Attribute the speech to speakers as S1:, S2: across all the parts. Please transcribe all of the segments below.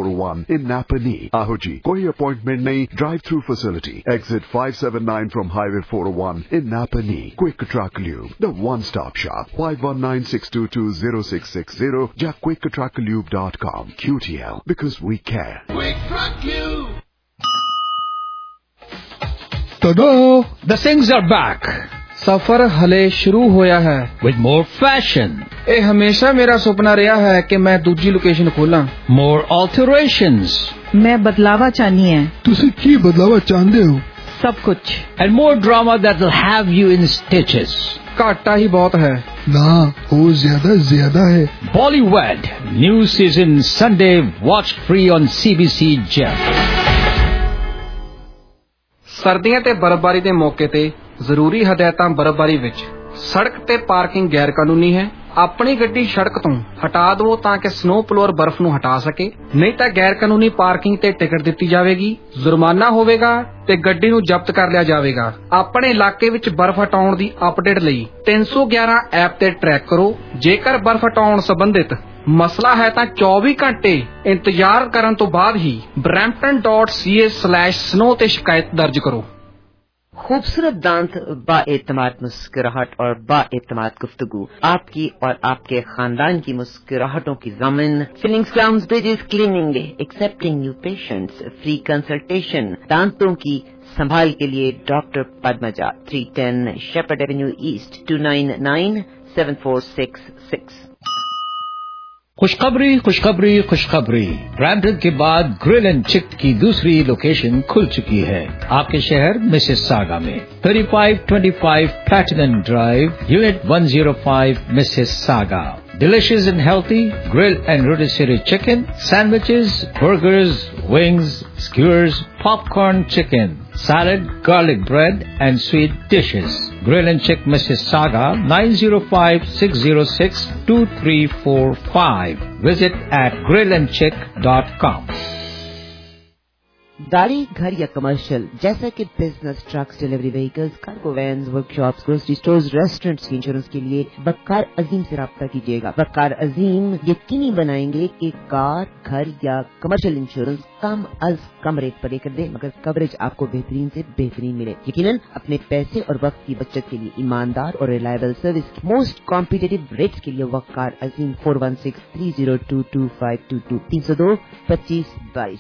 S1: 401 in Napanee. Ahoji, koi appointment nahi, drive-through facility. Exit 579 from Highway 401 in Napanee. Quick Truck Lube, the one-stop shop. 519-622-0660. Ja quicktrucklube.com. QTL, because we care.
S2: Quick Truck Lube.
S3: Ta-da! The things are back.
S4: ਸਫ਼ਰ ਹਲੇ ਸ਼ੁਰੂ ਹੋਇਆ ਹੈ
S3: with more fashion.
S4: ਇਹ ਹਮੇਸ਼ਾ ਮੇਰਾ ਸੁਪਨਾ ਰਿਹਾ ਹੈ ਕਿ ਮੈਂ ਦੂਜੀ ਲੋਕੇਸ਼ਨ ਖੋਲਾਂ.
S3: More alterations.
S5: ਮੈਂ ਬਦਲਾਵਾ ਚਾਹਨੀ ਹੈ.
S6: ਤੁਸੀਂ ਕੀ ਬਦਲਾਵਾ ਚਾਹੁੰਦੇ ਹੋ?
S5: ਸਭ ਕੁਝ.
S3: And more drama that will have you in stitches.
S4: ਘਾਟਾ ਹੀ ਬਹੁਤ ਹੈ.
S6: ਨਾ, ਉਹ ਜ਼ਿਆਦਾ ਹੈ.
S3: Bollywood new season Sunday watch free on CBC Gem.
S4: ਸਰਦੀਆਂ ਤੇ ਬਰਫ਼ਬਾਰੀ ਦੇ ਮੌਕੇ ਤੇ ਜ਼ਰੂਰੀ ਹਦਾਇਤਾਂ ਬਰਫ਼ਬਾਰੀ ਵਿੱਚ ਸੜਕ ਤੇ ਪਾਰਕਿੰਗ ਗੈਰ ਕਾਨੂੰਨੀ ਹੈ. ਆਪਣੀ ਗੱਡੀ ਸੜਕ ਤੋਂ ਹਟਾ ਦਿਓ ਤਾਂ ਕਿ ਸਨੋ ਪਲੋਅਰ ਬਰਫ਼ ਨੂੰ ਹਟਾ ਸਕੇ, ਨਹੀਂ ਤਾਂ ਗੈਰ ਕਾਨੂੰਨੀ ਪਾਰਕਿੰਗ ਤੇ ਟਿਕਟ ਦਿੱਤੀ ਜਾਵੇਗੀ, ਜੁਰਮਾਨਾ ਹੋਵੇਗਾ ਤੇ ਗੱਡੀ ਨੂੰ ਜ਼ਬਤ ਕਰ ਲਿਆ ਜਾਵੇਗਾ. ਆਪਣੇ ਇਲਾਕੇ ਵਿੱਚ ਬਰਫ਼ ਹਟਾਉਣ ਦੀ ਅਪਡੇਟ ਲਈ 311 ਐਪ ਤੇ ਟਰੈਕ ਕਰੋ. ਜੇਕਰ ਬਰਫ਼ ਹਟਾਉਣ ਸੰਬੰਧਿਤ ਮਸਲਾ ਹੈ ਤਾਂ 24 ਘੰਟੇ ਇੰਤਜ਼ਾਰ ਕਰਨ ਤੋਂ ਬਾਅਦ ਹੀ brampton.ca/snow ਤੇ ਸ਼ਿਕਾਇਤ ਦਰਜ ਕਰੋ.
S7: खूबसूरत दांत, बाएतमाद मुस्कुराहट और बाएतमाद गुफ्तगू आपकी और आपके खानदान की मुस्कुराहटों की ज़मीन. Fillings, crowns, bridges, cleaning, accepting new patients, free consultation. दांतों की संभाल के लिए doctor Padmaja, 310 Sheppard Avenue East, 29974666.
S3: खुशखबरी खुशखबरी खुशखबरी. ब्रैम्पटन के बाद ग्रिल एंड चिक की दूसरी लोकेशन खुल चुकी है आपके शहर मिसिसागा में. 3525 platinum drive, unit 105, Mississauga. Delicious and healthy grilled and rotisserie chicken, sandwiches, burgers, wings, skewers, popcorn chicken, salad, garlic bread, and sweet dishes. Grill and Chick Mississauga, 905-606-2345. Visit at grillandchick.com.
S7: गाड़ी, घर या commercial जैसा कि business, trucks, delivery vehicles, cargo vans, workshops, grocery stores, restaurants की insurance के लिए वक़ार अजीम से राब्ता कीजिएगा. वक़ार अजीम यकीनी बनाएंगे कि कार, घर या कमर्शियल इंश्योरेंस कम अज कम रेट पर लेकर दे, मगर कवरेज आपको बेहतरीन से बेहतरीन मिले. यकीनन अपने पैसे और वक्त की बचत के लिए ईमानदार और reliable service, most competitive rates के लिए Waqar Azeem 4163022522 302-2522.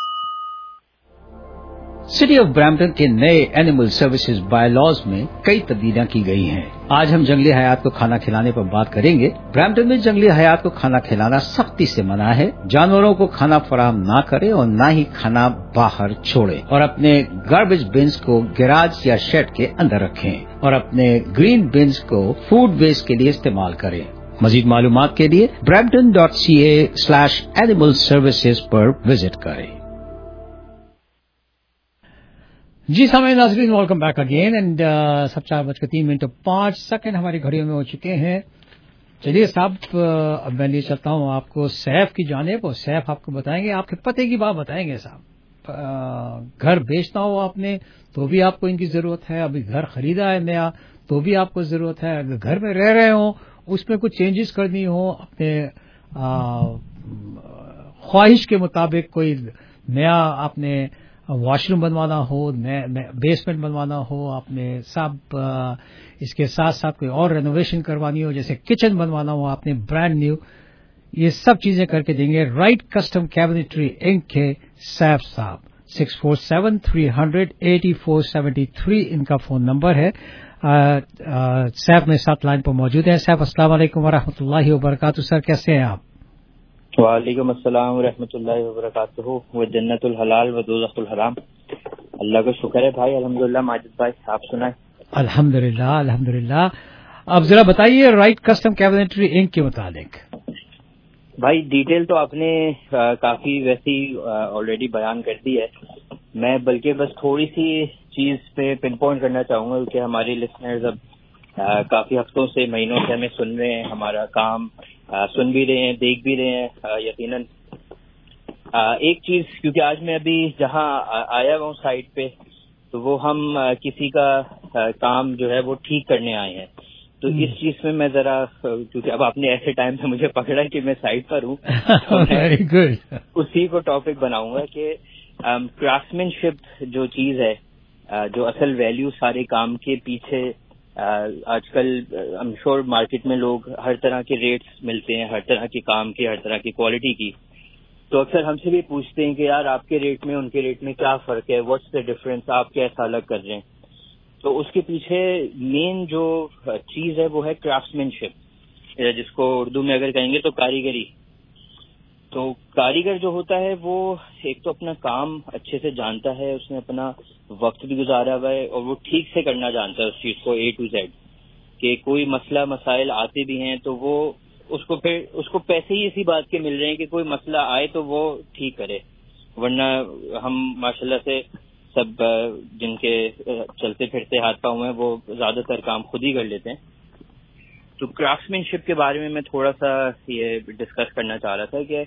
S3: City of Brampton के नए एनिमल सर्विसेज बायलॉज में कई तब्दीलियां की गई हैं. आज हम जंगली हयात को खाना खिलाने पर बात करेंगे. ब्रैम्पटन में जंगली हयात को खाना खिलाना सख्ती से मना है. जानवरों को खाना फराहम ना करें और ना ही खाना बाहर छोड़ें, और अपने गार्बेज बिन्स को गैराज या शेड के अंदर रखें, और अपने ग्रीन बिन्स को फूड वेस्ट के लिए इस्तेमाल करें. मजीद मालूमात के लिए brampton.ca/animal services पर विजिट करें. जी समय नाज़रीन, वेलकम बैक अगेन. एंड सब 4:03 हमारी घड़ियों में हो चुके हैं. चलिए साहब, अब मैं लिए चलता हूँ आपको सैफ की जानिब, और सैफ आपको बताएंगे, आपके पते की बात बताएंगे साहब. घर बेचना हो आपने तो भी आपको इनकी जरूरत है, अभी घर खरीदा है नया तो भी आपको जरूरत है, अगर घर में रह रहे हो उसमें कुछ चेंजेस करनी हो, अपने ख्वाहिश के मुताबिक कोई नया आपने वॉशरूम बनवाना हो, बेसमेंट बनवाना हो, आपने सब इसके साथ साथ कोई और रेनोवेशन करवानी हो, जैसे किचन बनवाना हो आपने ब्रांड न्यू, ये सब चीजें करके देंगे राइट कस्टम कैबिनेटरी इंक के सैफ साहब. 647-300-8473 इनका फोन नंबर है. सैफ में साथ लाइन पर मौजूद है. सैफ, अस्सलाम वालेकुम वरहमतुल्लाहि वबरकातुहू. सर कैसे हैं आप?
S8: वालेकुम अस्सलाम व रहमतुल्लाहि व बरकातुहू. व जन्नतुल हलाल व दोज़खुल हराम. अल्लाह का शुक्र है भाई, अल्हम्दुलिल्लाह. माजिद भाई आप सुनाए?
S3: अल्हम्दुलिल्लाह अल्हम्दुलिल्लाह. अब जरा बताइए राइट कस्टम कैबिनेटरी इंक के मुतालिक.
S8: भाई डिटेल तो आपने काफी वैसी ऑलरेडी बयान कर दी है. मैं बल्कि बस थोड़ी सी चीज पे पिन पॉइंट करना चाहूंगा, क्योंकि हमारे लिसनर्स अब काफी हफ्तों से, महीनों से हमें सुन रहे हैं, हमारा काम सुन भी रहे हैं, देख भी रहे हैं. यकीनन एक चीज, क्योंकि आज मैं अभी जहां आया हूँ साइट पे, तो वो हम किसी का काम जो है वो ठीक करने आए हैं. تو اس چیز میں میں ذرا, کیونکہ اب آپ نے ایسے ٹائم پہ مجھے پکڑا کہ میں سائڈ پر ہوں,
S3: ویری گڈ,
S8: اسی کو ٹاپک بناؤں گا کہ کرافٹمین شپ جو چیز ہے, جو اصل ویلیو سارے کام کے پیچھے, آج کل ایم شور مارکیٹ میں لوگ ہر طرح کے ریٹس ملتے ہیں, ہر طرح کے کام کے, ہر طرح کی کوالٹی کی, تو اکثر ہم سے بھی پوچھتے ہیں کہ یار آپ کے ریٹ میں ان کے ریٹ میں کیا فرق ہے, واٹس دا ڈفرنس, آپ کیسا الگ کر رہے ہیں. تو اس کے پیچھے مین جو چیز ہے وہ ہے کرافٹمین شپ, جس کو اردو میں اگر کہیں گے تو کاریگری. تو کاریگر جو ہوتا ہے وہ ایک تو اپنا کام اچھے سے جانتا ہے, اس نے اپنا وقت بھی گزارا ہوا ہے, اور وہ ٹھیک سے کرنا جانتا ہے اس چیز کو A to Z, کہ کوئی مسئلہ مسائل آتے بھی ہیں تو وہ اس کو پیسے ہی اسی بات کے مل رہے ہیں کہ کوئی مسئلہ آئے تو وہ ٹھیک کرے, ورنہ ہم ماشاءاللہ سے سب جن کے چلتے پھرتے ہاتھ پاؤں ہیں وہ زیادہ تر کام خود ہی کر لیتے ہیں. تو کرافٹمین شپ کے بارے میں تھوڑا سا یہ ڈسکس کرنا چاہ رہا تھا کہ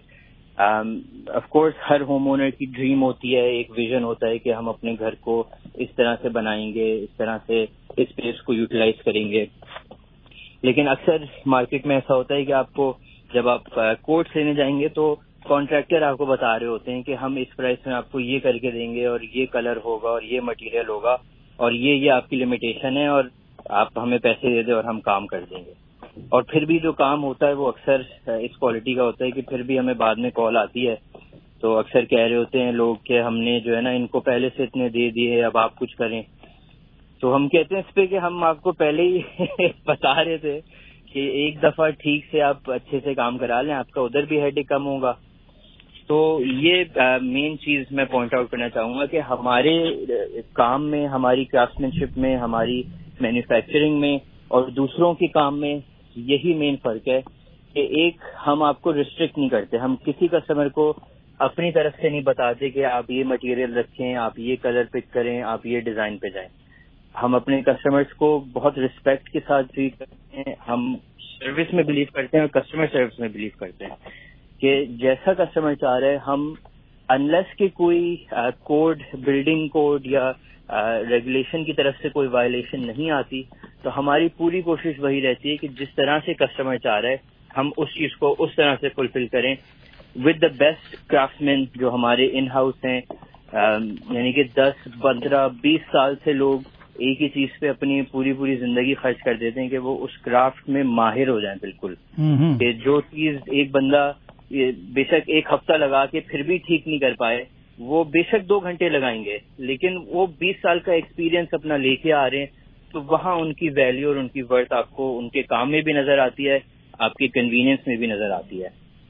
S8: آف کورس ہر ہوم اونر کی ڈریم ہوتی ہے, ایک ویژن ہوتا ہے کہ ہم اپنے گھر کو اس طرح سے بنائیں گے, اس طرح سے اسپیس کو یوٹیلائز کریں گے. لیکن اکثر مارکیٹ میں ایسا ہوتا ہے کہ آپ کو جب آپ کوٹس لینے جائیں گے تو کانٹریکٹر آپ کو بتا رہے ہوتے ہیں کہ ہم اس پرائس میں آپ کو یہ کر کے دیں گے, اور یہ کلر ہوگا, اور یہ مٹیریل ہوگا, اور یہ آپ کی لمیٹیشن ہے, اور آپ ہمیں پیسے دے دیں اور ہم کام کر دیں گے. اور پھر بھی جو کام ہوتا ہے وہ اکثر اس کوالٹی کا ہوتا ہے کہ پھر بھی ہمیں بعد میں کال آتی ہے تو اکثر کہہ رہے ہوتے ہیں لوگ کہ ہم نے جو ہے نا ان کو پہلے سے اتنے دے دیے, اب آپ کچھ کریں. تو ہم کہتے ہیں اس پہ کہ ہم آپ کو پہلے ہی بتا رہے تھے کہ ایک دفعہ ٹھیک سے آپ اچھے سے کام کرا لیں, آپ کا ادھر بھی ہیڈ کم ہوگا. تو یہ مین چیز میں پوائنٹ آؤٹ کرنا چاہوں گا کہ ہمارے کام میں, ہماری کرافٹمین شپ میں, ہماری مینوفیکچرنگ میں اور دوسروں کے کام میں یہی مین فرق ہے کہ ایک ہم آپ کو ریسٹرکٹ نہیں کرتے, ہم کسی کسٹمر کو اپنی طرف سے نہیں بتاتے کہ آپ یہ مٹیریل رکھیں, آپ یہ کلر پک کریں, آپ یہ ڈیزائن پہ جائیں. ہم اپنے کسٹمرز کو بہت رسپیکٹ کے ساتھ ٹریٹ کرتے ہیں, ہم سروس میں بلیو کرتے ہیں اور کسٹمر سروس میں بلیو کرتے ہیں کہ جیسا کسٹمر چاہ رہے ہیں ہم, انلیس کہ کوئی کوڈ, بلڈنگ کوڈ یا ریگولیشن کی طرف سے کوئی وائلیشن نہیں آتی, تو ہماری پوری کوشش وہی رہتی ہے کہ جس طرح سے کسٹمر چاہ رہے ہیں ہم اس چیز کو اس طرح سے فلفل کریں ود دا بیسٹ کرافٹمین جو ہمارے ان ہاؤس ہیں. یعنی کہ 10, 15, 20 سال سے لوگ ایک ہی چیز پہ اپنی پوری زندگی خرچ کر دیتے ہیں کہ وہ اس کرافٹ میں ماہر ہو جائیں بالکل, کہ جو چیز ایک بندہ بے شک 1 ہفتہ لگا کے پھر بھی ٹھیک نہیں کر پائے, وہ بے شک 2 گھنٹے لگائیں گے, لیکن وہ 20 سال کا ایکسپیرینس اپنا لے کے آ رہے ہیں, تو وہاں ان کی ویلیو اور ان کی ورتھ آپ کو ان کے کام میں بھی نظر آتی ہے, آپ کی کنوینئنس میں بھی نظر آتی ہے.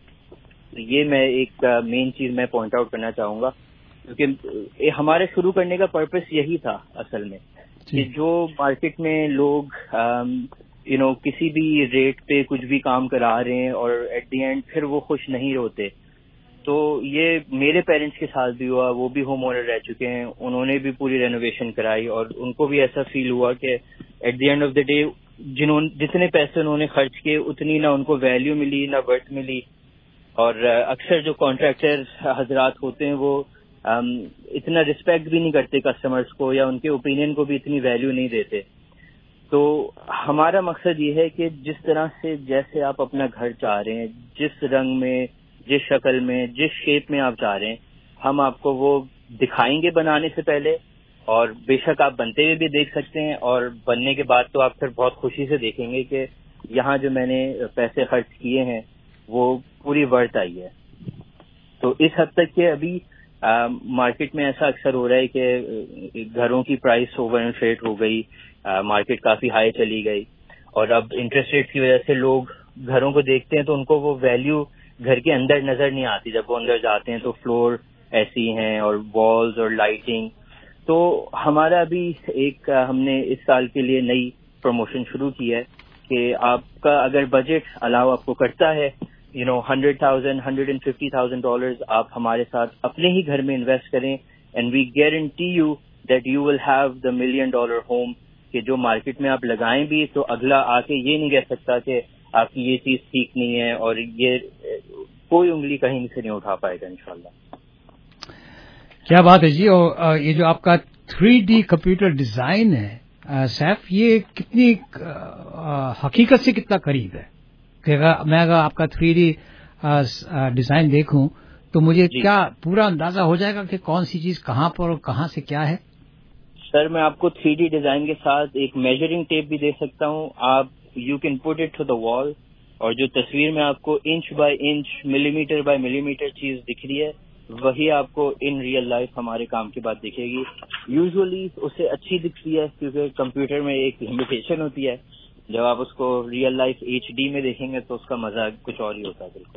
S8: یہ میں ایک مین چیز میں پوائنٹ آؤٹ کرنا چاہوں گا, کیونکہ ہمارے شروع کرنے کا پرپس یہی تھا اصل میں, کہ جو مارکیٹ میں لوگ کسی بھی ریٹ پہ کچھ بھی کام کرا رہے ہیں اور ایٹ دی اینڈ پھر وہ خوش نہیں ہوتے. تو یہ میرے پیرنٹس کے ساتھ بھی ہوا, وہ بھی ہوم اونر رہ چکے ہیں, انہوں نے بھی پوری رینوویشن کرائی اور ان کو بھی ایسا فیل ہوا کہ at the end of the day جتنے پیسے انہوں نے خرچ کیے اتنی نہ ان کو ویلیو ملی نہ ورتھ ملی. اور اکثر جو کانٹریکٹر حضرات ہوتے ہیں وہ اتنا رسپیکٹ بھی نہیں کرتے کسٹمرز کو, یا ان کے اوپینین کو بھی اتنی ویلیو نہیں دیتے. تو ہمارا مقصد یہ ہے کہ جس طرح سے جیسے آپ اپنا گھر چاہ رہے ہیں, جس رنگ میں, جس شکل میں, جس شیپ میں آپ چاہ رہے ہیں, ہم آپ کو وہ دکھائیں گے بنانے سے پہلے, اور بے شک آپ بنتے ہوئے بھی دیکھ سکتے ہیں, اور بننے کے بعد تو آپ پھر بہت خوشی سے دیکھیں گے کہ یہاں جو میں نے پیسے خرچ کیے ہیں وہ پوری ورتھ آئی ہے. تو اس حد تک کہ ابھی مارکیٹ میں ایسا اکثر ہو رہا ہے کہ گھروں کی پرائس اوور انفلیٹ ہو گئی, مارکیٹ کافی ہائی چلی گئی, اور اب انٹرسٹ ریٹ کی وجہ سے لوگ گھروں کو دیکھتے ہیں تو ان کو وہ ویلیو گھر کے اندر نظر نہیں آتی. جب وہ اندر جاتے ہیں تو فلور ایسی ہیں اور والز اور لائٹنگ. تو ہمارا ابھی ایک ہم نے اس سال کے لیے نئی پروموشن شروع کی ہے کہ آپ کا اگر بجٹ الاؤ آپ کو کرتا ہے $100,000, $150,000 آپ ہمارے ساتھ اپنے ہی گھر میں انویسٹ کریں, and we guarantee you that you will have the $1 million home, کہ جو مارکیٹ میں آپ لگائیں بھی تو اگلا آ کے یہ نہیں کہہ سکتا کہ آپ کی یہ چیز ٹھیک نہیں ہے, اور یہ کوئی انگلی کہیں سے نہیں اٹھا پائے گا انشاءاللہ.
S3: کیا بات ہے جی. اور یہ جو آپ کا 3D کمپیوٹر ڈیزائن ہے سیف یہ کتنی حقیقت سے کتنا قریب ہے کہ میں اگر آپ کا 3D ڈیزائن دیکھوں تو مجھے کیا پورا اندازہ ہو جائے گا کہ کون سی چیز کہاں پر اور کہاں سے کیا ہے؟
S8: سر میں آپ کو 3D ڈیزائن کے ساتھ ایک میجرنگ ٹیپ بھی دے سکتا ہوں. آپ you can put it to the wall, اور جو تصویر میں آپ کو inch by inch millimetre by millimetre چیز دکھ رہی ہے وہی آپ کو ان ریئل لائف ہمارے کام کے بعد دکھے گی. یوزلی اس سے اچھی دکھتی ہے کیونکہ کمپیوٹر میں ایک لمیٹیشن ہوتی ہے. جب آپ اس کو ریئل لائف HD میں دیکھیں گے تو اس کا مزہ کچھ اور ہی ہوتا ہے. بالکل.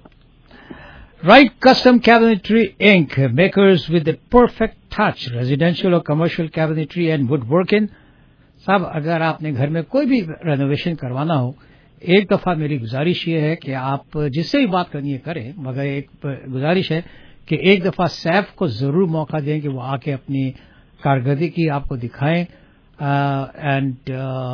S3: Wright Custom Cabinetry Inc., makers with the perfect touch, residential or commercial cabinetry and woodworking. صاحب اگر آپ نے گھر میں کوئی بھی رینوویشن کروانا ہو, ایک دفعہ میری گزارش یہ ہے کہ آپ جس سے بھی بات کرنی ہے کریں, مگر ایک گزارش ہے کہ ایک دفعہ سیف کو ضرور موقع دیں کہ وہ آ کے اپنی کارکردگی آپ کو دکھائیں. اینڈ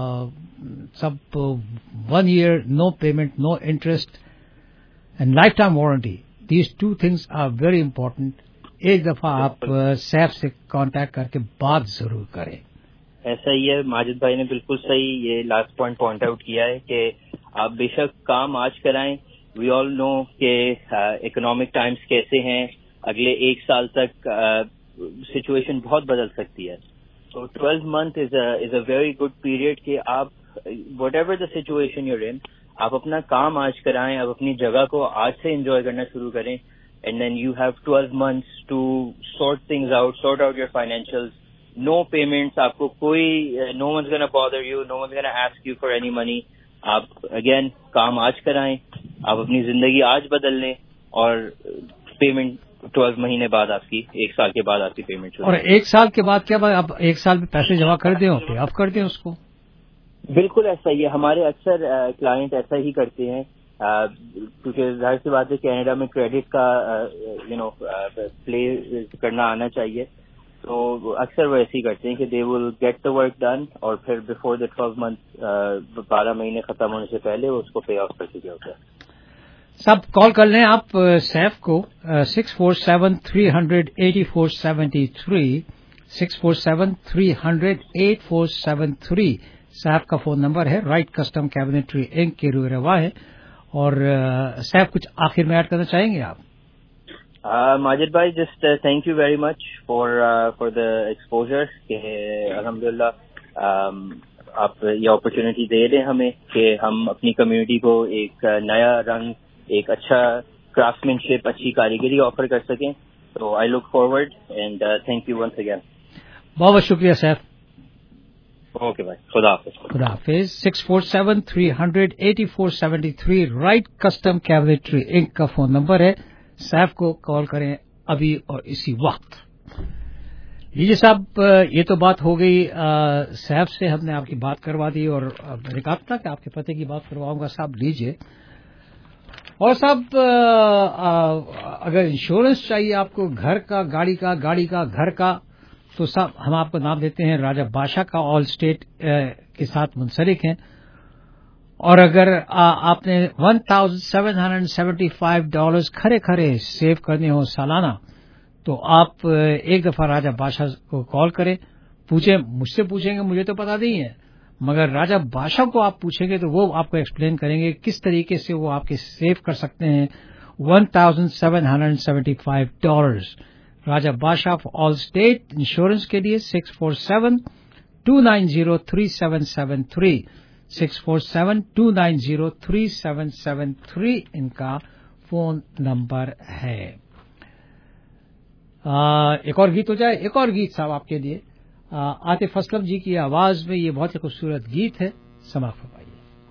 S3: سب 1 year, no payment, no interest and lifetime warranty. These two things are very important. ایک دفعہ آپ سیف سے کانٹیکٹ کر کے بات ضرور کریں.
S8: ایسا ہی ہے, ماجد بھائی نے بالکل صحیح یہ لاسٹ پوائنٹ آؤٹ کیا ہے کہ آپ بے شک کام آج کرائیں. وی آل نو کہ اکنامک ٹائمز کیسے ہیں, اگلے 1 سال تک سچویشن بہت بدل سکتی ہے. تو 12 months is a very good period کہ آپ whatever the situation your in, آپ اپنا کام آج کرائیں, آپ اپنی جگہ کو آج سے انجوائے کرنا شروع کریں. And then you have 12 months to sort things out, sort out your financials. No payments, آپ کو کوئی no one's gonna bother you, no one's gonna ask you for any money. آپ اگین کام آج کرائیں, آپ اپنی زندگی آج بدل لیں, اور پیمنٹ 12 مہینے بعد آپ کی, 1 سال کے بعد آپ کی پیمنٹ.
S3: اور 1 سال کے بعد کیا بات, آپ 1 سال میں پیسے جمع کر دیں اور پے آف کر دیں اس کو؟
S8: بالکل ایسا ہی ہے. ہمارے اکثر کلائنٹ ایسا ہی کرتے ہیں کیونکہ ظاہر سی بات ہے کینیڈا میں کریڈٹ کا پلے کرنا آنا چاہیے. تو اکثر وہ ایسے ہی کرتے ہیں کہ they will get the work done, اور پھر بفور دا 12 months 12 مہینے ختم ہونے سے پہلے وہ اس کو پے آف کر چکے ہوتا ہے.
S3: سب کال کر لیں آپ سیف کو 647-300-8473, 647-300-8473 سیف کا فون نمبر ہے. رائٹ کسٹم کیبنیٹری انک کے روئے روا ہے. اور سیف کچھ آخر میں ایڈ کرنا چاہیں گے آپ؟
S8: ماجد بھائی just thank you very much for the exposure کہ الحمدللہ آپ یہ اپرچونٹی دے دیں ہمیں کہ ہم اپنی کمیونٹی کو ایک نیا رنگ, ایک اچھا کرافٹمین شپ, اچھی کاریگری آفر کر سکیں. تو I look forward and thank you once again.
S3: بہت بہت شکریہ سیف.
S8: اوکے بھائی, خدا حافظ.
S3: خدا حافظ. 647-300-8473 رائٹ کسٹم کیبنیٹری انک کا فون نمبر ہے. سیف کو کال کریں ابھی اور اسی وقت. لیجیے صاحب, یہ تو بات ہو گئی سیف سے, ہم نے آپ کی بات کروا دی, اور میں نے کہا تھا کہ آپ کے پتے کی بات کرواؤں گا. صاحب لیجیے. اور صاحب اگر انشورنس چاہیے آپ کو گھر کا, گاڑی کا, گھر کا, تو صاحب ہم آپ کو نام دیتے ہیں راجہ بادشاہ کا, آل اسٹیٹ کے ساتھ منسلک ہیں. اور اگر آپ نے $1,775 کھڑے سیو کرنے ہوں سالانہ, تو آپ ایک دفعہ راجہ بادشاہ کو کال کریں. پوچھیں, مجھ سے پوچھیں گے مجھے تو پتا نہیں ہے, مگر راجہ بادشاہ کو آپ پوچھیں گے تو وہ آپ کو ایکسپلین کریں گے کس طریقے سے وہ آپ کے سیو کر سکتے ہیں $1,775. راجہ بادشاہ آل اسٹیٹ انشورنس کے لیے 647-290-3773, 647-290-3773 ان کا فون نمبر ہے. ایک اور گیت ہو جائے, ایک اور گیت صاحب آپ کے لیے عاطف اسلم جی کی آواز میں. یہ بہت ہی خوبصورت گیت ہے, سماعت فرمائیے.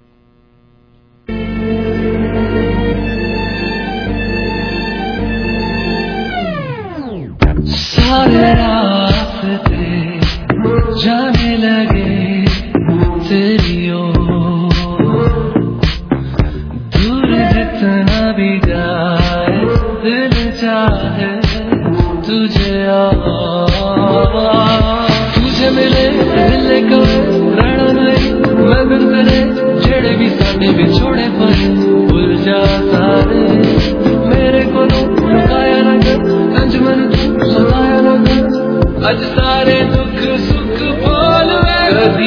S2: سارے راستے جانے لگے تیری اور, دور جتنا بھی جائے دل چاہے تجھے تجھے ملے دل کو رڑ نہیں میں بن کرے جڑے بھی ساڈے بھی چھوڑے پڑے بھول جا سارے میرے کو رکایا نہ کر انجمن ستایا نہ کر اج سارے دکھ سکھ بول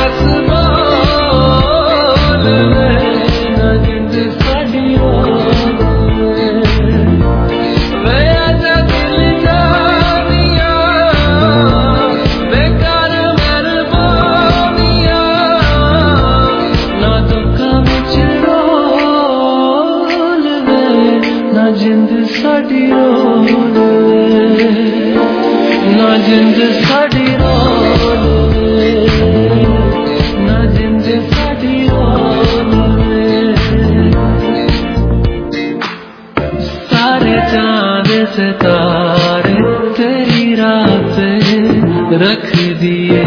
S2: ਹਸਬਾਲ ਨਾ ਜਿੰਦ ਸਾਡੀ ਰੋਲ ਵੇ ਆਜਾ ਦਿਲ ਜਾਨੀਆਂ ਬੇਕਾਰ ਮਹਿਰਬਾਨੀਆਂ ਨਾ ਦੁੱਖਾਂ ਵਿੱਚ ਰੋਲ ਵੇ ਨਾ ਜਿੰਦ ਸਾਡੀ ਰੋਲ ਨਾ ਜਿੰਦ ਸਾਡੀ ਰੋਲ ਨਾ ਜਿੰਦ ਸਾਡੀ ਰੋਲ ਸਾਰੇ ਚਾਂਦ ਸਿਤਾਰੇ ਤੇਰੀ ਰਾਹ पे रख दिए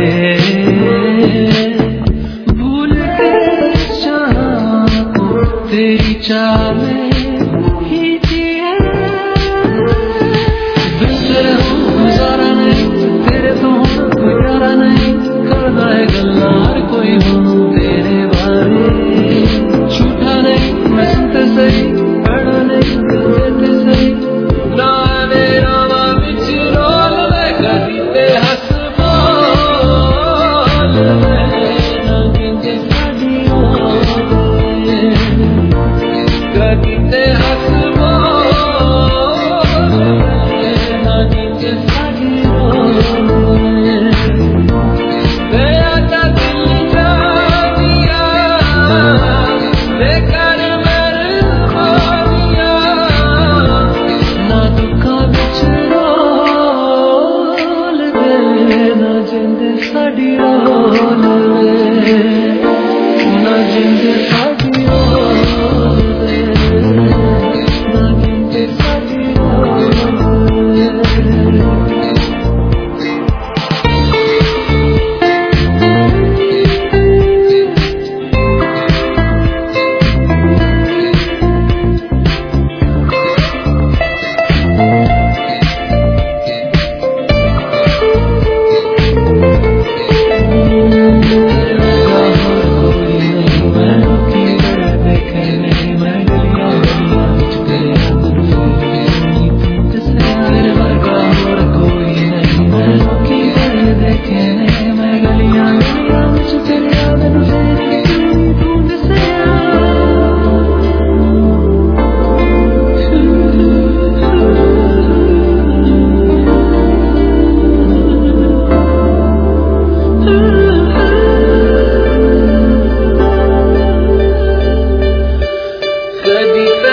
S2: भूल के चाह को तेरी चाह में ही जिए दिल से गुजारा नहीं तेरे तो कोई यारा नहीं करना है गल्ला हर कोई हो तेरे बारे झूठा नहीं मैं सुनते सही पढ़ा नहीं देते सही ना मेरा माँ बिच रोल में कदी पे हसबाल ना जिंदे साडी रोल कदी पे हसबाल ना जिंदे साडी रोल वे आजा दिल जानिया बेकार मेहरबानिया ना दुखा बिच रोल वे ना जिंद साडी रोल वे ना जिंद साडी रोल वे ना जिंद साडी रोल वे कदी पे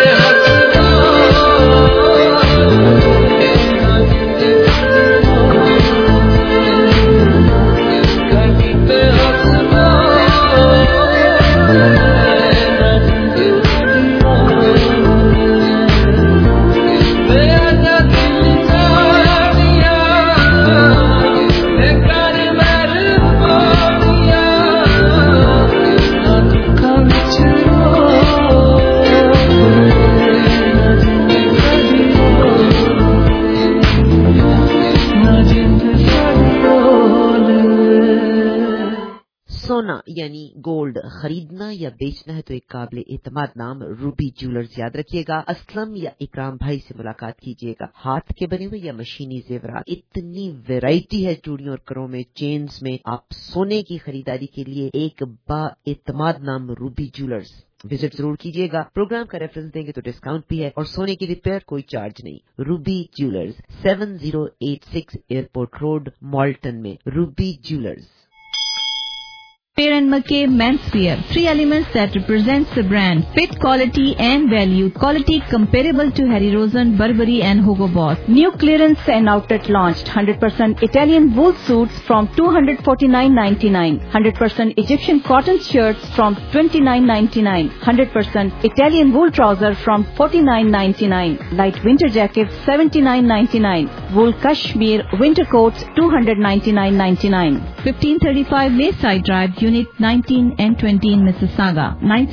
S7: सोना यानी गोल्ड खरीदना या बेचना है तो एक काबिल एतमाद नाम रूबी ज्वेलर्स याद रखिएगा। असलम या इकराम भाई से मुलाकात कीजिएगा। हाथ के बने हुए या मशीनी जेवरात, इतनी वैरायटी है चूड़ियों और करों में, चेन्स में। आप सोने की खरीदारी के लिए एक बा एतमाद नाम रूबी ज्वेलर्स विजिट जरूर कीजिएगा। प्रोग्राम का रेफरेंस देंगे तो डिस्काउंट भी है और सोने की रिपेयर कोई चार्ज नहीं। Ruby Jewellers 7086 airport road Malton में। Ruby Jewellers.
S5: Spear & McKay Menswear, 3 elements that represents the brand. Fit, quality and value. Quality comparable to Harry Rosen, Burberry and Hugo Boss.
S9: New clearance and outlet launched. 100% Italian wool suits from $249.99. 100% Egyptian cotton shirts from $29.99. 100% Italian wool trouser from $49.99. Light winter jackets $79.99. Wool cashmere winter coats $299.99.
S5: 1535 Bayside Drive, Unit 19 and 20 in Mississauga.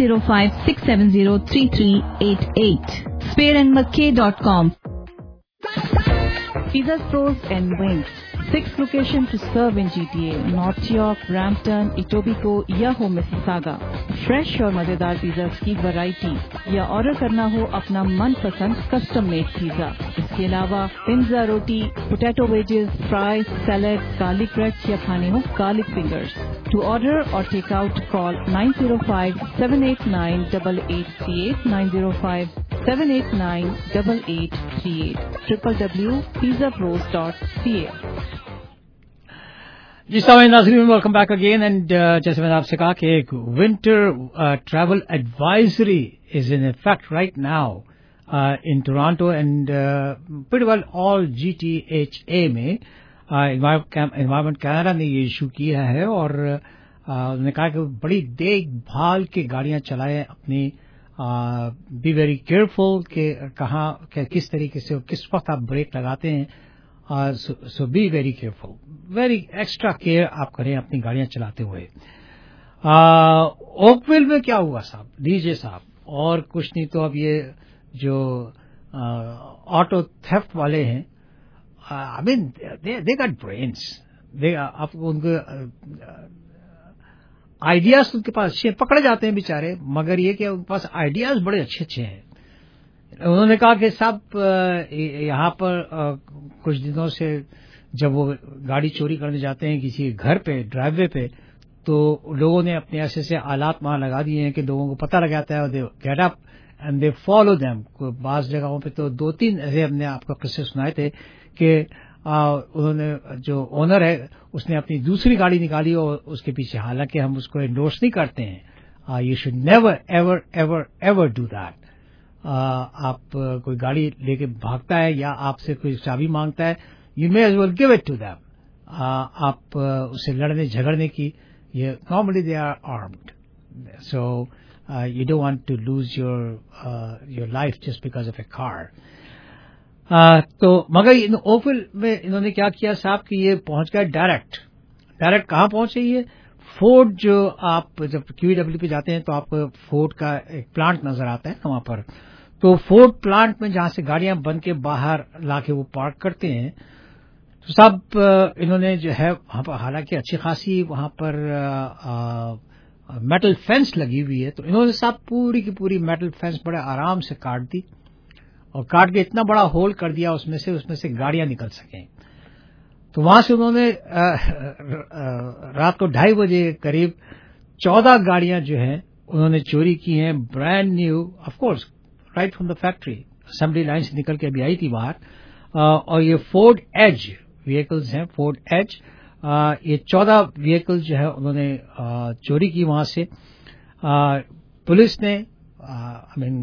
S5: 905-670-3388. SpearandMcKay.com.
S9: Pizza Stores and Wings. 6 locations to serve in GTA, North York, Brampton, Etobicoke या हो Mississauga. Fresh और मजेदार pizza की variety या order करना हो अपना मनपसंद कस्टम मेड पिज़्ज़ा। इसके अलावा पिज़्ज़ा, रोटी, potato wedges, fries, salad, garlic bread या खाने हो garlic fingers. To order or take out, call 905-789-8838, 905-789-8838, www.pizzapros.ca.
S3: जी सामईन नाज़रीन, वेलकम बैक अगेन. एंड जैसे मैंने आपसे कहा कि एक winter travel advisory is in effect right now in Toronto and pretty well all GTHA में Environment Canada ने ये इशू किया है और उन्होंने कहा कि बड़ी देखभाल के गाड़ियां चलाएं, अपनी बी वेरी केयरफुल कि कहाँ किस तरीके से किस वक्त आप ब्रेक लगाते हैं. So be very careful, very extra care आप करें अपनी गाड़ियां चलाते हुए. ओकविल में क्या हुआ साहब, डीजे साहब, और कुछ नहीं तो अब ये जो ऑटो थेफ्ट वाले हैं, I mean they got brains, आप उनके आइडियाज उनके पास अच्छे पकड़े जाते हैं बेचारे, मगर ये कि उनके पास आइडियाज बड़े अच्छे अच्छे हैं. उन्होंने कहा कि साहब यहाँ पर कुछ दिनों से जब वो गाड़ी चोरी करने जाते हैं किसी घर पे ड्राइववे पे, तो लोगों ने अपने ऐसे से आलात वहां लगा दिए हैं कि लोगों को पता लग जाता है, they get up and they follow them. बाज जगहों पे तो 2-3 ऐसे हमने आपको किस्से सुनाए थे कि उन्होंने जो ओनर है उसने अपनी दूसरी गाड़ी निकाली और उसके पीछे, हालांकि हम उसको एंडोर्स नहीं करते हैं, you should never ever ever ever do that. आप कोई गाड़ी लेके भागता है या आपसे कोई चाबी मांगता है, you may as well give it to them. आप उससे लड़ने झगड़ने की, ये normally they are armed, so you don't want to lose your life just because of a car. तो मगर इन ओकविल में इन्होंने क्या किया साहब कि ये पहुंच गया डायरेक्ट कहाँ पहुंचे ये फोर्ड. जो आप जब QEW पे जाते हैं तो आपको फोर्ड का एक प्लांट नजर आता है वहां पर, तो फोर्ड प्लांट में जहां से गाड़ियां बन के बाहर लाके वो पार्क करते हैं, तो साहब इन्होंने जो है वहां पर, हालांकि अच्छी खासी वहां पर मेटल फेंस लगी हुई है, तो इन्होंने साहब पूरी की पूरी मेटल फेंस बड़े आराम से काट दी और काट के इतना बड़ा होल कर दिया उसमें से गाड़ियां निकल सकें. तो वहां से उन्होंने रात को 2:30 बजे करीब 14 गाड़ियां जो हैं उन्होंने चोरी की हैं, brand new, of course right from the factory, assembly line से निकल के अभी आई थी बाहर. और ये फोर्ड एज व्हीकल्स हैं, फोर्ड एज, ये 14 व्हीकल जो है उन्होंने चोरी की वहां से. पुलिस ने, I mean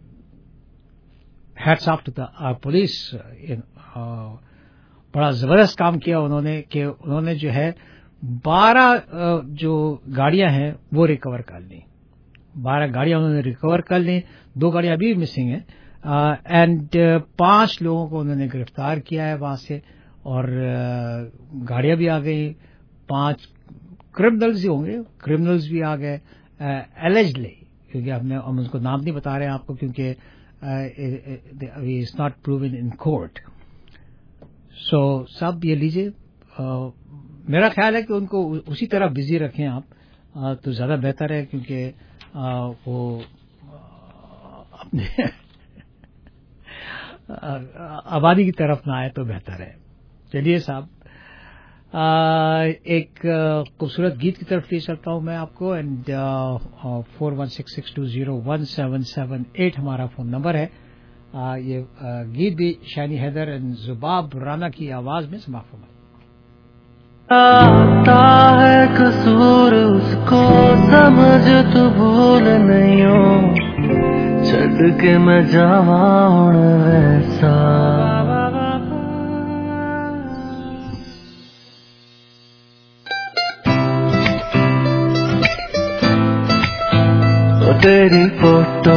S3: hats off to the police, बड़ा जबरदस्त काम किया उन्होंने कि उन्होंने जो है 12 जो गाड़ियां हैं वो रिकवर कर ली. 12 गाड़ियां उन्होंने रिकवर कर ली, 2 गाड़ियां अभी मिसिंग हैं, एंड 5 लोगों को उन्होंने गिरफ्तार किया है वहां से, और गाड़ियां भी आ गई. 5 क्रिमिनल्स ही होंगे, क्रिमिनल्स भी आ गए एलिजली, क्योंकि हम उनको नाम नहीं बता रहे हैं आपको क्योंकि it's not proven in court. So सब ये लीजिए, मेरा ख्याल है कि उनको उसी तरह बिजी रखें आप, तो ज्यादा बेहतर है, क्योंकि वो अपने आबादी की तरफ ना आए तो बेहतर है. चलिए साहब, एक खूबसूरत गीत की तरफ ले चलता हूं मैं आपको. एंड 4166201778 हमारा फोन नंबर है. ये गीत भी शानी हैदर एंड जुबाब राना की आवाज में समाप्त हुआ.
S2: आता है कसूर उसको समझ तो भूल नहीं हो, छड़ के मैं जावा हुण वैसा. तेरी फोटो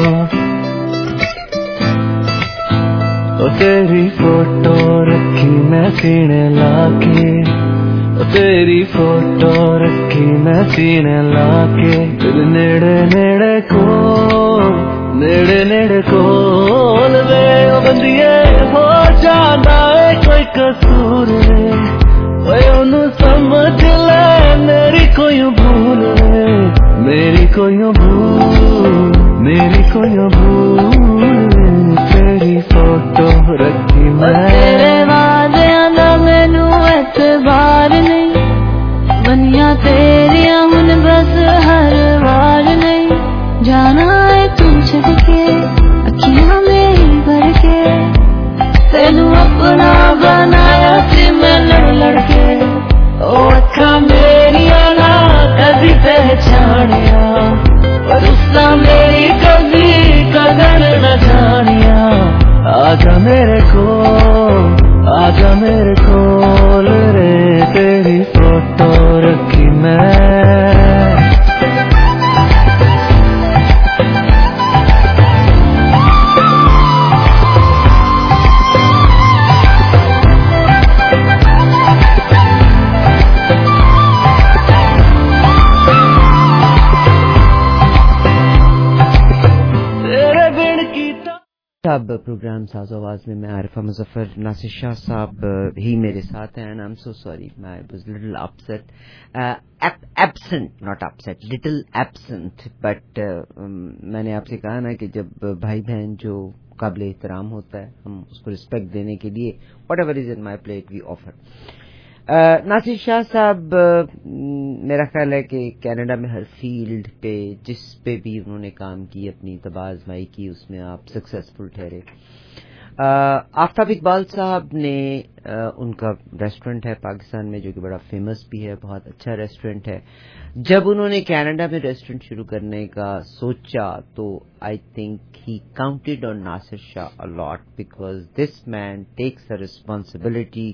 S2: रखी मैं सीने लाके, तेरी फोटो रखी मैं सीने लाके, दिल नेड़े नेड़े कोल वे बंदिए हो जाना है कोई कसूर वे, ओनू समझ ले मेरी कोई भूल वे, मेरी कोई भूल. तेरी फोटो रखी मैं, तेरे वादे दा मैनू एतबार नहीं, बनिया तेरिया
S7: اب پروگرام ساز آواز میں عارفہ مظفر، ناصر شاہ صاحب ہی میرے ساتھ ہیں. I'm so sorry, I was little upset, not upset, little absent, but میں نے آپ سے کہا نا کہ جب بھائی بہن جو قابل احترام ہوتا ہے ہم اس کو رسپیکٹ دینے کے لیے whatever is in my plate we offer. ناصر شاہ صاحب میرا خیال ہے کہ کینیڈا میں ہر فیلڈ پہ جس پہ بھی انہوں نے کام کی، اپنی تباہ آزمائی کی، اس میں آپ سکسیسفل ٹھہرے. آفتاب اقبال صاحب نے ان کا ریسٹورنٹ ہے پاکستان میں جو کہ بڑا فیمس بھی ہے، بہت اچھا ریسٹورنٹ ہے. جب انہوں نے کینیڈا میں ریسٹورنٹ شروع کرنے کا سوچا تو I think he counted on Nasir Shah a lot because this man takes a responsibility.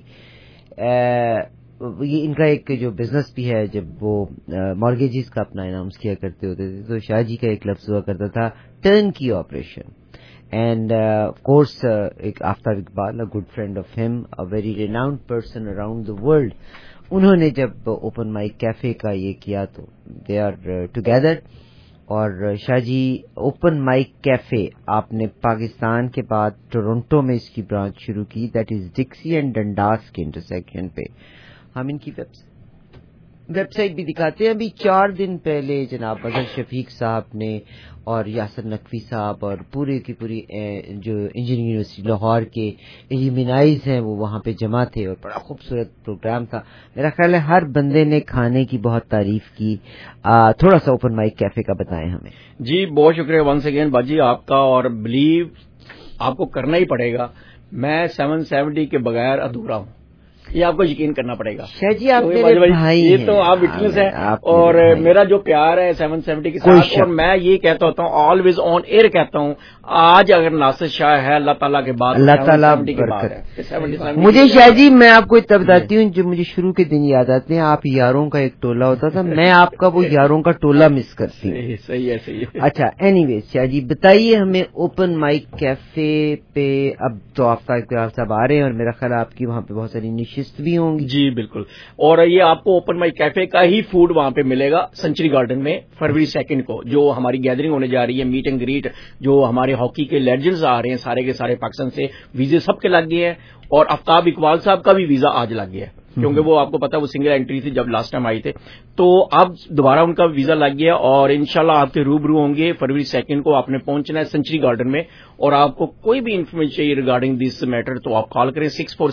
S7: یہ ان کا ایک جو بزنس بھی ہے، جب وہ مارگیجز کا اپنا اناؤنس کیا کرتے ہوتے تھے تو شاہ جی کا ایک لفظ ہوا کرتا تھا ٹرن کی آپریشن. اینڈ آف کورس ایک آفتاب Iqbal, a good friend of him, a very renowned person around the world, انہوں نے جب اوپن مائک کیفے کا یہ کیا تو they are together. اور Shah ji open mic cafe آپ نے پاکستان کے بعد ٹورنٹو میں اس کی برانچ شروع کی، that is Dixie and Dundas کے انٹرسیکشن پہ. ہم ان کی ویب سائٹ بھی دکھاتے ہیں. ابھی 4 دن پہلے جناب اظہر شفیق صاحب نے اور یاسر نقوی صاحب اور پوری کی پوری جو انجینئرنگ یونیورسٹی لاہور کے ایلومنائز ہیں وہ وہاں پہ جمع تھے اور بڑا خوبصورت پروگرام تھا. میرا خیال ہے ہر بندے نے کھانے کی بہت تعریف کی. تھوڑا سا اوپن مائک کیفے کا بتائیں ہمیں.
S10: جی بہت شکریہ ونس اگین باجی آپ کا، اور بلیو آپ کو کرنا ہی پڑے گا، میں 770 کے بغیر ادھورا ہوں، یہ آپ کو یقین کرنا پڑے گا.
S7: شاہ جی آپ میرے بھائی ہیں،
S10: یہ تو آپ وٹنس ہیں، اور میرا جو پیار ہے 770 کے ساتھ، اور میں یہ کہتا ہوتا ہوں آلویز آن ایئر کہتا ہوں آج اگر ناصر شاہ ہے اللہ تعالیٰ کے بعد،
S7: اللہ تعالیٰ برکت. مجھے شاہ جی میں آپ کو اتنا بتاتی ہوں جو مجھے شروع کے دن یاد آتے ہیں، آپ یاروں کا ایک ٹولہ ہوتا تھا، میں آپ کا وہ یاروں کا ٹولہ مس کرتی ہوں.
S10: صحیح ہے.
S7: اچھا اینی ویز شاہ جی بتائیے ہمیں اوپن مائک کیفے پہ. اب تو آپ صاحب آ رہے ہیں اور میرا خیال آپ کی وہاں پہ بہت ساری نشست بھی ہوں گی.
S10: جی بالکل، اور یہ آپ کو اوپن مائک کیفے کا ہی فوڈ وہاں پہ ملے گا سینچری گارڈن میں فروری 2 کو، جو ہماری گیدرنگ ہونے جا رہی ہے، میٹ اینڈ گریٹ، جو ہمارے ہاکی کے لیجنڈز آ رہے ہیں سارے کے سارے پاکستان سے، ویزے سب کے لگ گئے ہیں، اور آفتاب اقبال صاحب کا بھی ویزا آج لگ گیا ہے کیونکہ وہ آپ کو پتا وہ سنگل انٹری تھی جب لاسٹ ٹائم آئی تھے، تو اب دوبارہ ان کا ویزا لگ گیا اور انشاءاللہ آپ کے روبرو ہوں گے. فروری 2 کو آپ نے پہنچنا ہے سینچری گارڈن میں، اور آپ کو کوئی بھی انفارمیشن چاہیے ریگارڈنگ دس میٹر تو آپ کال کریں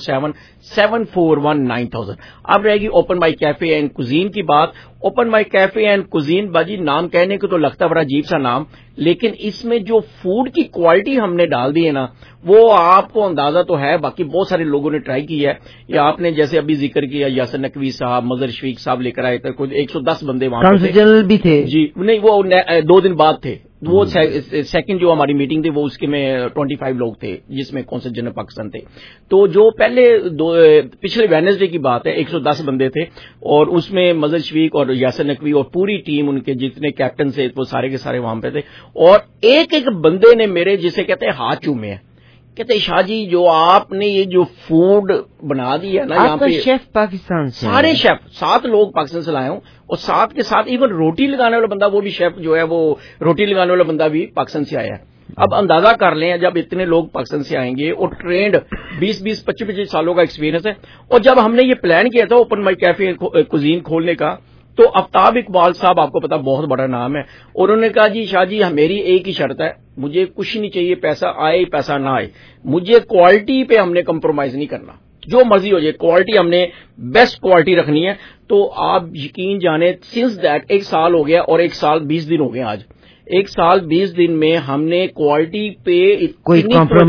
S10: 647-741-9000. اب رہے گی open mic cafe and cuisine کی بات. Open mic cafe and cuisine باجی نام کہنے کو تو لگتا بڑا عجیب سا نام، لیکن اس میں جو فوڈ کی کوالٹی ہم نے ڈال دی ہے نا وہ آپ کو اندازہ تو ہے، باقی بہت سارے لوگوں نے ٹرائی کی ہے. یا آپ نے جیسے ابھی ذکر کیا یاسر نقوی صاحب، مظہر شفیق صاحب لے کر آئے تھے، کچھ 110 بندے وہاں پہ
S7: جنرل بھی تھے.
S10: جی نہیں وہ 2 دن بعد تھے، وہ سیکنڈ جو ہماری میٹنگ تھی وہ اس کے میں 25 لوگ تھے جس میں کونسل جنرل پاکستان تھے. تو جو پہلے پچھلے ویڈنسڈے کی بات ہے 110 بندے تھے، اور اس میں مظہر شفیق اور یاسر نقوی اور پوری ٹیم ان کے جتنے کیپٹن تھے وہ سارے کے سارے وہاں پہ تھے. اور ایک بندے نے میرے جسے کہتے ہیں ہاتھ چومے ہیں، کہتے شاہ جی جو آپ نے یہ جو فوڈ بنا دی ہے نا یہاں پہ،
S7: شیف پاکستان سے
S10: سارے شیف 7 لوگ پاکستان سے لائے ہوں، اور 7 کے ساتھ ایون روٹی لگانے والا بندہ وہ بھی شیف جو ہے وہ روٹی لگانے والا بندہ بھی پاکستان سے آیا ہے. اب اندازہ کر لیں جب اتنے لوگ پاکستان سے آئیں گے اور ٹرینڈ 20-20 25 سالوں کا ایکسپیرینس ہے. اور جب ہم نے یہ پلان کیا تھا اوپن مائک کیفے کوزین کھولنے کا تو آفتاب اقبال صاحب آپ کو پتا بہت بڑا نام ہے، اور انہوں نے کہا جی شاہ جی میری ایک ہی شرط ہے، مجھے کچھ نہیں چاہیے، پیسہ آئے پیسہ نہ آئے، مجھے کوالٹی پہ ہم نے کمپرومائز نہیں کرنا، جو مرضی ہو جائے کوالٹی ہم نے بیسٹ کوالٹی رکھنی ہے. تو آپ یقین جانے سنس دیٹ 1 سال ہو گیا اور 1 سال 20 دن ہو گئے. آج 1 سال 20 دن میں ہم نے کوالٹی پہ
S7: کوئی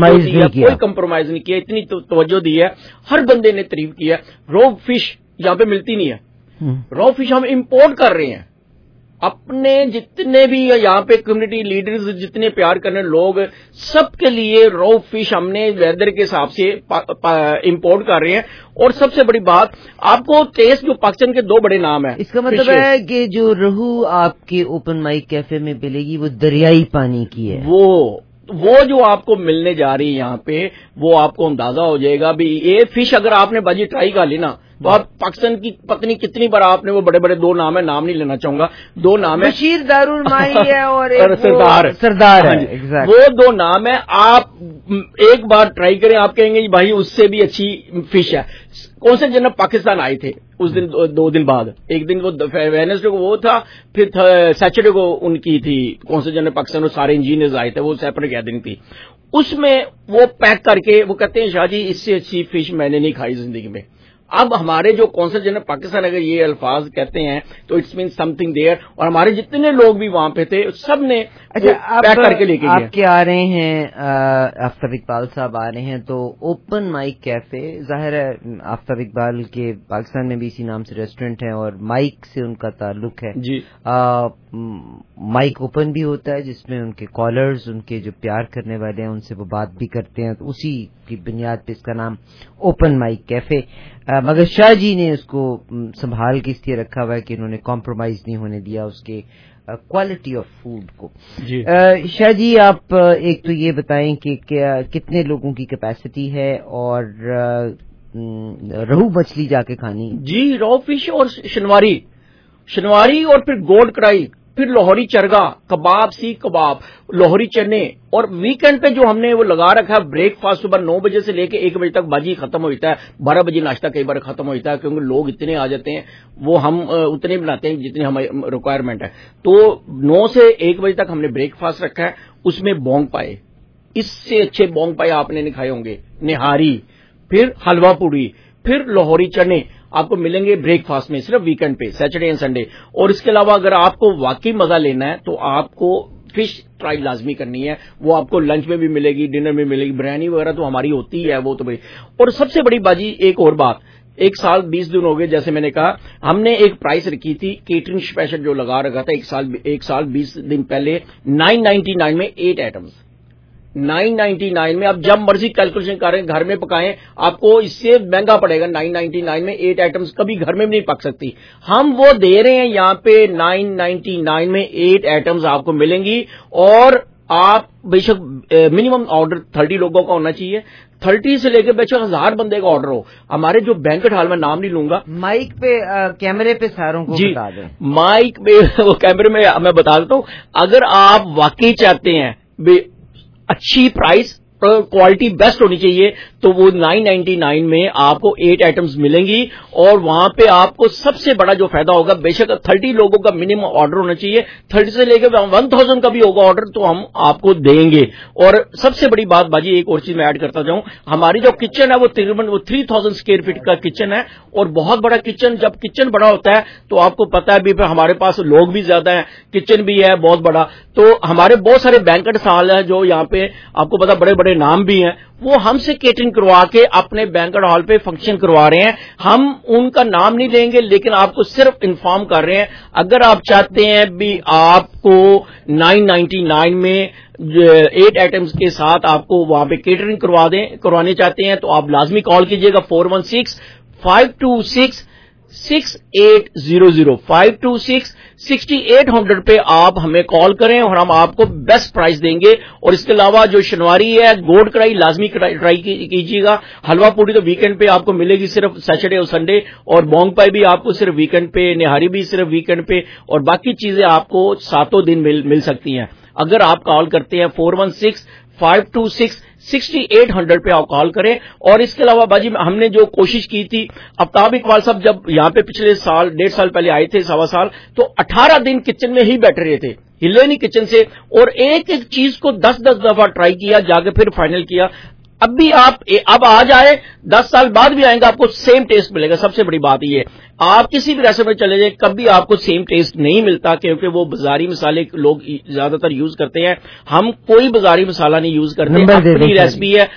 S10: کمپرومائز نہیں کیا، اتنی توجہ دی ہے، ہر بندے نے تعریف کی ہے. رو فش یہاں پہ ملتی نہیں ہے، رو فش ہم امپورٹ کر رہے ہیں. اپنے جتنے بھی یہاں پہ کمیونٹی لیڈرز جتنے پیار کرنے لوگ سب کے لیے رو فش ہم نے ویدر کے حساب سے امپورٹ کر رہے ہیں. اور سب سے بڑی بات آپ کو ٹیسٹ جو پاکستان کے 2 بڑے نام ہیں،
S7: اس کا مطلب ہے کہ جو رہو آپ کے اوپن مائک کیفے میں ملے گی وہ دریائی پانی کی ہے،
S10: وہ جو آپ کو ملنے جا رہی ہے یہاں پہ وہ آپ کو اندازہ ہو جائے گا بھی یہ فش اگر آپ نے باجی ٹرائی کر لی نا تو آپ پاکستان کی پتنی کتنی بار آپ نے وہ بڑے بڑے دو نام ہے, نام نہیں لینا چاہوں گا, دو نام ہے,
S7: بشیر دارالمائی ہے اور
S10: سردار ہے, وہ دو نام ہے. آپ ایک بار ٹرائی کریں, آپ کہیں گے بھائی اس سے بھی اچھی فش ہے. کون سے جناب پاکستان آئے تھے اس دن, 2 دن بعد, ایک دن وہ ویڈنسڈے کو وہ تھا, پھر سیٹرڈے کو ان کی تھی کون سے جناب پاکستان, وہ سارے انجینئرز آئے تھے, وہ سیپریٹ گیدرنگ تھی. اس میں وہ پیک کر کے وہ کہتے ہیں شاہ جی اس سے اچھی فش میں نے نہیں کھائی زندگی میں. اب ہمارے جو کونسل جنرل پاکستان اگر یہ الفاظ کہتے ہیں تو it's main something there, اور ہمارے جتنے لوگ بھی وہاں پہ تھے سب نے پیک کر کے لے کے گئے.
S7: آپ کے آ رہے ہیں آفتاب اقبال صاحب آ رہے ہیں, تو اوپن مائک کیفے, ظاہر ہے آفتاب اقبال کے پاکستان میں بھی اسی نام سے ریسٹورینٹ ہے اور مائک سے ان کا تعلق ہے
S10: جی.
S7: مائک اوپن بھی ہوتا ہے جس میں ان کے کالرز, ان کے جو پیار کرنے والے ہیں ان سے وہ بات بھی کرتے ہیں, تو اسی کی بنیاد پہ اس کا نام اوپن مائک کیفے. مگر شاہ جی نے اس کو سنبھال کے اس لیے رکھا ہوا ہے کہ انہوں نے کمپرومائز نہیں ہونے دیا اس کے کوالٹی آف فوڈ کو.
S10: جی
S7: شاہ جی آپ ایک تو یہ بتائیں کہ کتنے لوگوں کی کیپیسٹی ہے اور رہو مچھلی جا کے کھانی؟
S10: جی رو فش اور شنواری اور پھر گولڈ کڑائی, پھر لاہوری چرگا, کباب, سیخ کباب, لاہوری چنے, اور ویکینڈ پہ جو ہم نے وہ لگا رکھا ہے بریک فاسٹ صبح 9 بجے سے لے کے 1 بجے تک باجی ختم ہوتا ہے, 12 بجے ناشتہ کئی بار ختم ہوتا ہے کیونکہ لوگ اتنے آ جاتے ہیں, وہ ہم اتنے بناتے ہیں جتنی ہماری ریکوائرمنٹ ہے. تو 9 سے 1 بجے تک ہم نے بریک فاسٹ رکھا ہے, اس میں بونگ پائے, اس سے اچھے بونگ پائے آپ نے نہیں کھائے ہوں گے, نہاری, پھر حلوہ پوڑی, پھر لاہوری چنے آپ کو ملیں گے بریک فاسٹ میں صرف ویکینڈ پہ, سیٹرڈے اینڈ سنڈے. اور اس کے علاوہ اگر آپ کو واقعی مزہ لینا ہے تو آپ کو فش ٹرائی لازمی کرنی ہے, وہ آپ کو لنچ میں بھی ملے گی, ڈنر میں ملے گی. بریانی وغیرہ تو ہماری ہوتی ہے وہ تو بڑی. اور سب سے بڑی باجی ایک اور بات, 1 سال 20 دن ہو گئے جیسے میں نے کہا, ہم نے ایک پرائس رکھی تھی کیٹرنگ اسپیشل جو لگا رکھا تھا 1 سال 20 دن پہلے, 999 میں 8 آئٹمز, 999 میں. آپ جب مرضی کیلکولیشن کریں, گھر میں پکائیں, آپ کو اس سے مہنگا پڑے گا. 999 میں 8 آئٹمز کبھی گھر میں بھی نہیں پک سکتی. ہم وہ دے رہے ہیں یہاں پہ 999 میں 8 آئٹمز آپ کو ملیں گی. اور آپ بے شک منیمم آرڈر 30 لوگوں کا ہونا چاہیے, 30 سے لے کے بے شک 1000 بندے کا آرڈر ہو. ہمارے جو بینکٹ ہال میں نام نہیں لوں گا,
S7: مائک پہ کیمرے پہ ساروں کو بتا دیں.
S10: مائک پہ وہ کیمرے میں بتا دیتا ہوں. اگر آپ واقعی چاہتے ہیں اچھی پرائز, کوالٹی بیسٹ ہونی چاہیے, تو وہ 999 میں آپ کو 8 آئٹمز ملیں گی. اور وہاں پہ آپ کو سب سے بڑا جو فائدہ ہوگا, بے شک 30 لوگوں کا منیمم آرڈر ہونا چاہیے, 30 سے لے کے 1000 کا بھی ہوگا آرڈر تو ہم آپ کو دیں گے. اور سب سے بڑی بات باجی ایک اور چیز میں ایڈ کرتا جاؤں, ہماری جو کچن ہے وہ تقریباً 3000 اسکوائر فٹ کا کچن ہے, اور بہت بڑا کچن. جب کچن بڑا ہوتا ہے تو آپ کو پتا ہے بھی ہمارے پاس لوگ بھی زیادہ ہیں, کچن بھی ہے بہت بڑا, تو ہمارے بہت سارے بینکٹ ہال ہیں جو یہاں پہ آپ کو پتا بڑے بڑے نام بھی ہیں, وہ ہم سے کیٹرنگ کروا کے اپنے بینکٹ ہال پہ فنکشن کروا رہے ہیں. ہم ان کا نام نہیں لیں گے لیکن آپ کو صرف انفارم کر رہے ہیں, اگر آپ چاہتے ہیں بھی آپ کو 999 میں 8 آئٹمز کے ساتھ آپ کو وہاں پہ کیٹرنگ کروانے چاہتے ہیں تو آپ لازمی کال کیجئے گا 416-526-6800 526-6800 پہ آپ ہمیں کال کریں اور ہم آپ کو بیسٹ پرائز دیں گے. اور اس کے علاوہ جو شنواری ہے, گوڈ کڑائی لازمی ٹرائی کیجیے گا. حلوہ پوڑی تو ویکینڈ پہ آپ کو ملے گی صرف سیٹرڈے اور سنڈے, اور بونگ پائی بھی آپ کو صرف ویکینڈ پہ, نہاری بھی صرف ویکینڈ پہ, اور باقی چیزیں آپ کو 7 دن مل سکتی ہیں. اگر آپ کال کرتے ہیں 416-526-6800 پہ آپ کال کریں. اور اس کے علاوہ باجی ہم نے جو کوشش کی تھی, آفتاب اقبال صاحب جب یہاں پہ پچھلے سال 1.5 سال پہلے آئے تھے, 1.25 سال, تو 18 دن کچن میں ہی بیٹھ رہے تھے, ہلے نہیں کچن سے, اور ایک ایک چیز کو 10 دفعہ ٹرائی کیا, جا کے پھر فائنل کیا. اب بھی آپ اب آ جائیں, 10 سال بعد بھی آئیں گے, آپ کو سیم ٹیسٹ ملے گا. سب سے بڑی بات یہ ہے, آپ کسی بھی ریسٹورینٹ میں چلے جائیں, کبھی آپ کو سیم ٹیسٹ نہیں ملتا, کیونکہ وہ بازاری مسالے لوگ زیادہ تر یوز کرتے ہیں. ہم کوئی بازاری مسالہ نہیں یوز کرتے, اپنی ریسپی ہے.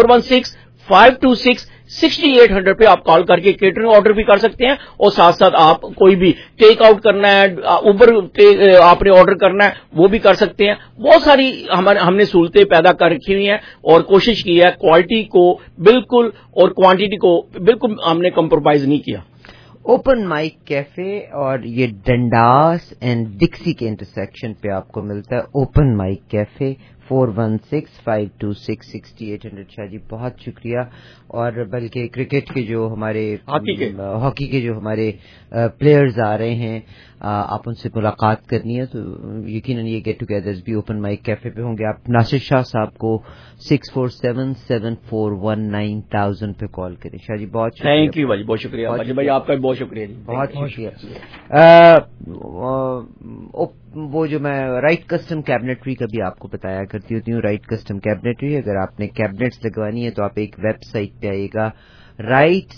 S10: 416-526-6800 پہ آپ کال کر کے کیٹرنگ آرڈر بھی کر سکتے ہیں, اور ساتھ ساتھ آپ کوئی بھی ٹیک آؤٹ کرنا ہے, اوبر آپ نے آرڈر کرنا ہے, وہ بھی کر سکتے ہیں. بہت ساری ہم نے سہولتیں پیدا کر رکھی ہوئی ہیں, اور کوشش کی ہے کوالٹی کو بالکل اور کوانٹٹی کو بالکل ہم نے کمپرومائز نہیں کیا.
S7: اوپن مائک کیفے, اور یہ ڈنڈاس اینڈ ڈکسی کے انٹرسیکشن پہ آپ کو ملتا ہے open mic cafe, 416-526-6800. Shah ji بہت شکریہ. اور بلکہ کرکٹ کے جو ہمارے ہاکی کے جو ہمارے پلیئرز آ رہے ہیں آپ ان سے ملاقات کرنی ہے تو یقیناً یہ گیٹ ٹوگیدرز بھی اوپن مائک کیفے پہ ہوں گے. آپ ناصر شاہ صاحب کو 647-7419,000 پہ کال کریں. شاہ جی بہت شکریہ.
S10: تھینک یو بھائی, بہت شکریہ بھائی, آپ کا بہت شکریہ جی,
S7: بہت شکریہ. وہ جو میں رائٹ کسٹم کیبنٹری کا بھی آپ کو بتایا کرتی ہوتی ہوں. رائٹ کسٹم کیبنٹری, اگر آپ نے کیبنٹس لگوانی ہے تو آپ ایک ویب سائٹ پہ آئیے گا, رائٹ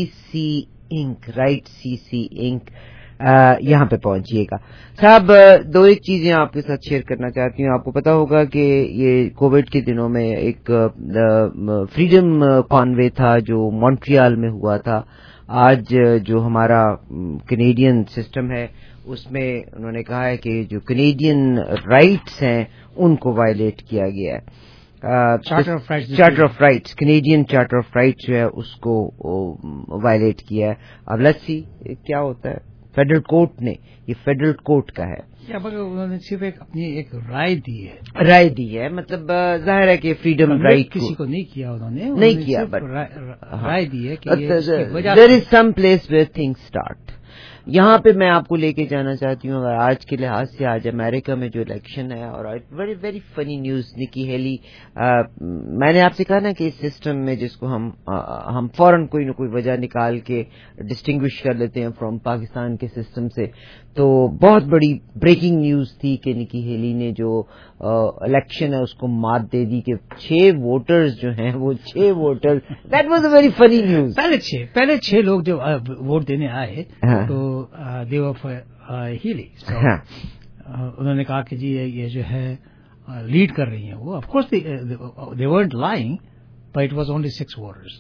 S7: سی سی انک, یہاں پہ پہنچیے گا. صاحب دو ایک چیزیں آپ کے ساتھ شیئر کرنا چاہتی ہوں. آپ کو پتا ہوگا کہ یہ کووڈ کے دنوں میں ایک فریڈم کانوے تھا جو مونٹریال میں ہوا تھا. آج جو ہمارا کینیڈین سسٹم ہے اس میں انہوں نے کہا ہے کہ جو کینیڈین رائٹس ہیں ان کو وائلیٹ کیا گیا ہے. Charter of rights, Canadian charter of rights جو ہے اس کو وائلیٹ کیا ہے. اب لیٹس سی کیا ہوتا ہے. فیڈرل کورٹ نے, یہ فیڈرل کورٹ کا ہے,
S3: انہوں نے صرف اپنی ایک رائے دی ہے,
S7: مطلب ظاہر ہے کہ فریڈم رائٹ
S3: کسی کو نہیں کیا, انہوں نے
S7: نہیں کیا,
S3: رائے دی ہے کہ
S7: there is some place where things start. یہاں پہ میں آپ کو لے کے جانا چاہتی ہوں. اگر آج کے لحاظ سے آج امریکہ میں جو الیکشن ہے, اور very very funny news, Nikki Haley, میں نے آپ سے کہا نا کہ اس سسٹم میں جس کو ہم فوراً کوئی نہ کوئی وجہ نکال کے ڈسٹنگوش کر لیتے ہیں فرام پاکستان کے سسٹم سے, تو بہت بڑی بریکنگ نیوز تھی کہ نکی ہیلی نے جو الیکشن ہے اس کو مات دے دی کہ 6 ووٹرز جو ہیں وہ 6 voters, that was a very funny news.
S3: پہلے 6 لوگ جو ووٹ دینے آئے تو دیو ہیلی, انہوں نے کہا کہ جی یہ جو ہے لیڈ کر رہی ہیں وہ. Of course they weren't lying, but it was only 6 voters.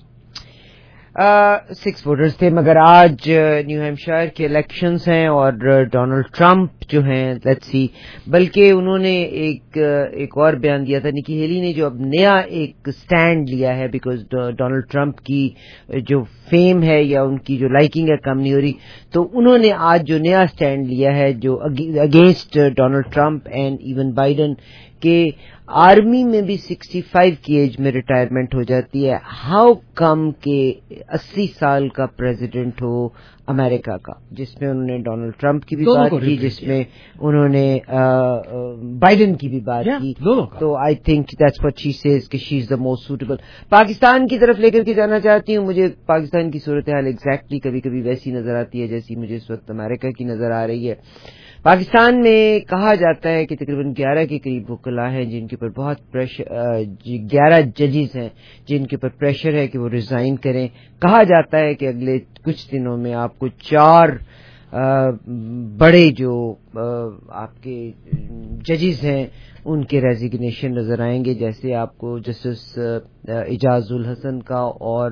S7: 6 voters تھے. مگر آج نیو ہیمپشائر کے الیکشنز ہیں اور ڈونلڈ ٹرمپ جو ہیں, لیٹس سی, بلکہ انہوں نے ایک اور بیان دیا تھا نکی ہیلی نے, جو اب نیا ایک سٹینڈ لیا ہے, بیکاز ڈونلڈ ٹرمپ کی جو فیم ہے یا ان کی جو لائکنگ ہے کم نہیں ہو رہی, تو انہوں نے آج جو نیا سٹینڈ لیا ہے جو against Donald Trump and even Biden کہ آرمی میں بھی 65 کی ایج میں ریٹائرمنٹ ہو جاتی ہے. ہاؤ کم کہ 80 سال کا پریزیڈنٹ ہو امریکہ کا, جس میں انہوں نے ڈونلڈ ٹرمپ کی بھی بات کی, جس میں انہوں نے بائیڈن کی بھی بات کی. تو I think that's what she says کہ she is the most suitable. Pakistan کی طرف لے کر کے جانا چاہتی ہوں. مجھے پاکستان کی صورتحال ایگزیکٹلی کبھی کبھی ویسی نظر آتی ہے جیسی مجھے اس وقت امریکہ کی نظر آ رہی ہے. پاکستان میں کہا جاتا ہے کہ تقریباً 11 کے قریب وکلاء ہیں جن کے اوپر بہت پریشر, 11 ججز ہیں جن کے اوپر پریشر ہے کہ وہ ریزائن کریں. کہا جاتا ہے کہ اگلے کچھ دنوں میں آپ کو 4 بڑے جو آپ کے ججز ہیں ان کے ریزیگنیشن نظر آئیں گے, جیسے آپ کو جسٹس اعجاز الحسن کا اور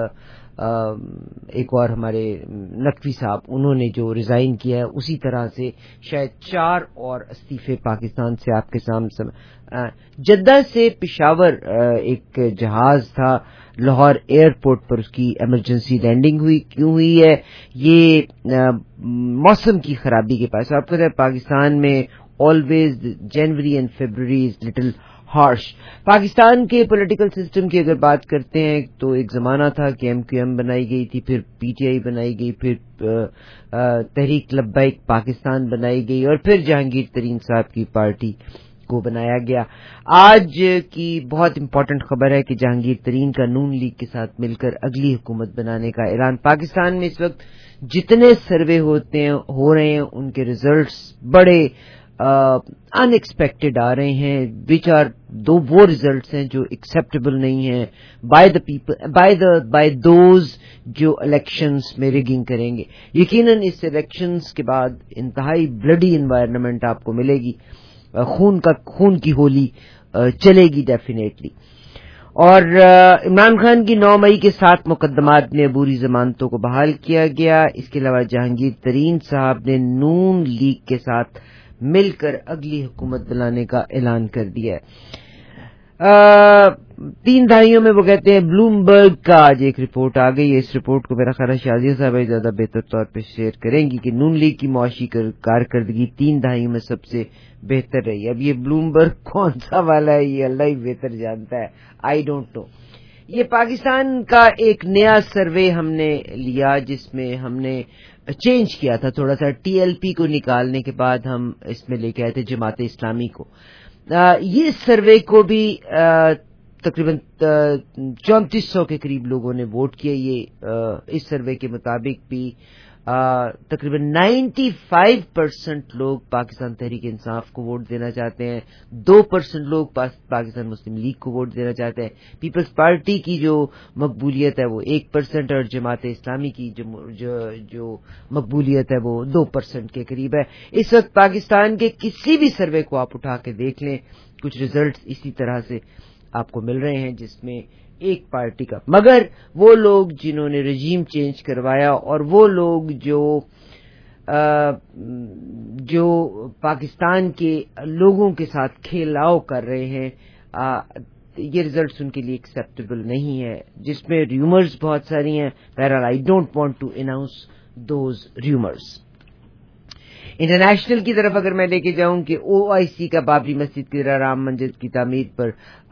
S7: ایک اور ہمارے نقوی صاحب, انہوں نے جو ریزائن کیا ہے, اسی طرح سے شاید 4 اور استعفے پاکستان سے آپ کے سامنے. جدہ سے پشاور ایک جہاز تھا, لاہور ایئرپورٹ پر اس کی ایمرجنسی لینڈنگ ہوئی. کیوں ہوئی ہے؟ یہ موسم کی خرابی کے پاس. آپ کو پتہ ہے پاکستان میں always January and February is little harsh. Pakistan کے پولیٹیکل سسٹم کی اگر بات کرتے ہیں تو ایک زمانہ تھا کہ MQM بنائی گئی تھی, پھر PTI بنائی گئی, پھر تحریک لبیک پاکستان بنائی گئی, اور پھر جہانگیر ترین صاحب کی پارٹی کو بنایا گیا. آج کی بہت امپورٹنٹ خبر ہے کہ جہانگیر ترین کا نون لیگ کے ساتھ مل کر اگلی حکومت بنانے کا اعلان. پاکستان میں اس وقت جتنے سروے ہو رہے ہیں ان کے ریزلٹس بڑے ان ایکسپیکٹڈ آ رہے ہیں, وچ آر وہ ریزلٹس ہیں جو ایکسیپٹیبل نہیں ہیں بائی دوز جو الیکشنز میں ریگنگ کریں گے. یقیناً اس الیکشنز کے بعد انتہائی بلڈی انوائرنمنٹ آپ کو ملے گی, خون کی ہولی چلے گی ڈیفینیٹلی. اور عمران خان کی 9 مئی کے 7 مقدمات میں عبوری ضمانتوں کو بحال کیا گیا. اس کے علاوہ جہانگیر ترین صاحب نے نون لیگ کے ساتھ مل کر اگلی حکومت بنانے کا اعلان کر دیا ہے. 3 दहाइयों में वो कहते हैं ब्लूमबर्ग का आज एक रिपोर्ट आ गई है. इस रिपोर्ट को मेरा ख्याल है शाजिया साहब ज्यादा बेहतर तौर पे शेयर करेंगी कि नून लीग की मुआशी कारकर्दगी 3 दहाइयों में सबसे बेहतर रही. अब ये ब्लूमबर्ग कौन सा वाला है ये अल्लाह ही बेहतर जानता है. I don't know. ये पाकिस्तान का एक नया सर्वे हमने लिया जिसमें हमने चेंज किया था थोड़ा सा. TLP को निकालने के बाद हम इसमें लेके आए थे जमात इस्लामी को. ये सर्वे को भी तकरीबन 3400 के करीब लोगों ने वोट किया. ये इस सर्वे के मुताबिक भी तकरीबन 95% लोग पाकिस्तान तहरीक इंसाफ को वोट देना चाहते हैं. 2% लोग पाकिस्तान मुस्लिम लीग को वोट देना चाहते हैं. पीपल्स पार्टी की जो मकबूलियत है वो 1% और जमात इस्लामी की जो मकबूलियत है वो 2% के करीब है. इस वक्त पाकिस्तान के किसी भी सर्वे को आप उठा के देख लें, कुछ रिजल्ट इसी तरह से आपको मिल रहे हैं जिसमें एक पार्टी का, मगर वो लोग जिन्होंने रजीम चेंज करवाया और वो लोग जो पाकिस्तान के लोगों के साथ खेलाव कर रहे हैं, ये रिजल्ट्स उनके लिए एक्सेप्टेबल नहीं है, जिसमें र्यूमर्स बहुत सारी हैं. बहरहाल I don't want to announce those rumours. International की तरफ अगर मैं लेके जाऊं कि OIC का बाबरी मस्जिद की राम मंदिर की तामीर पर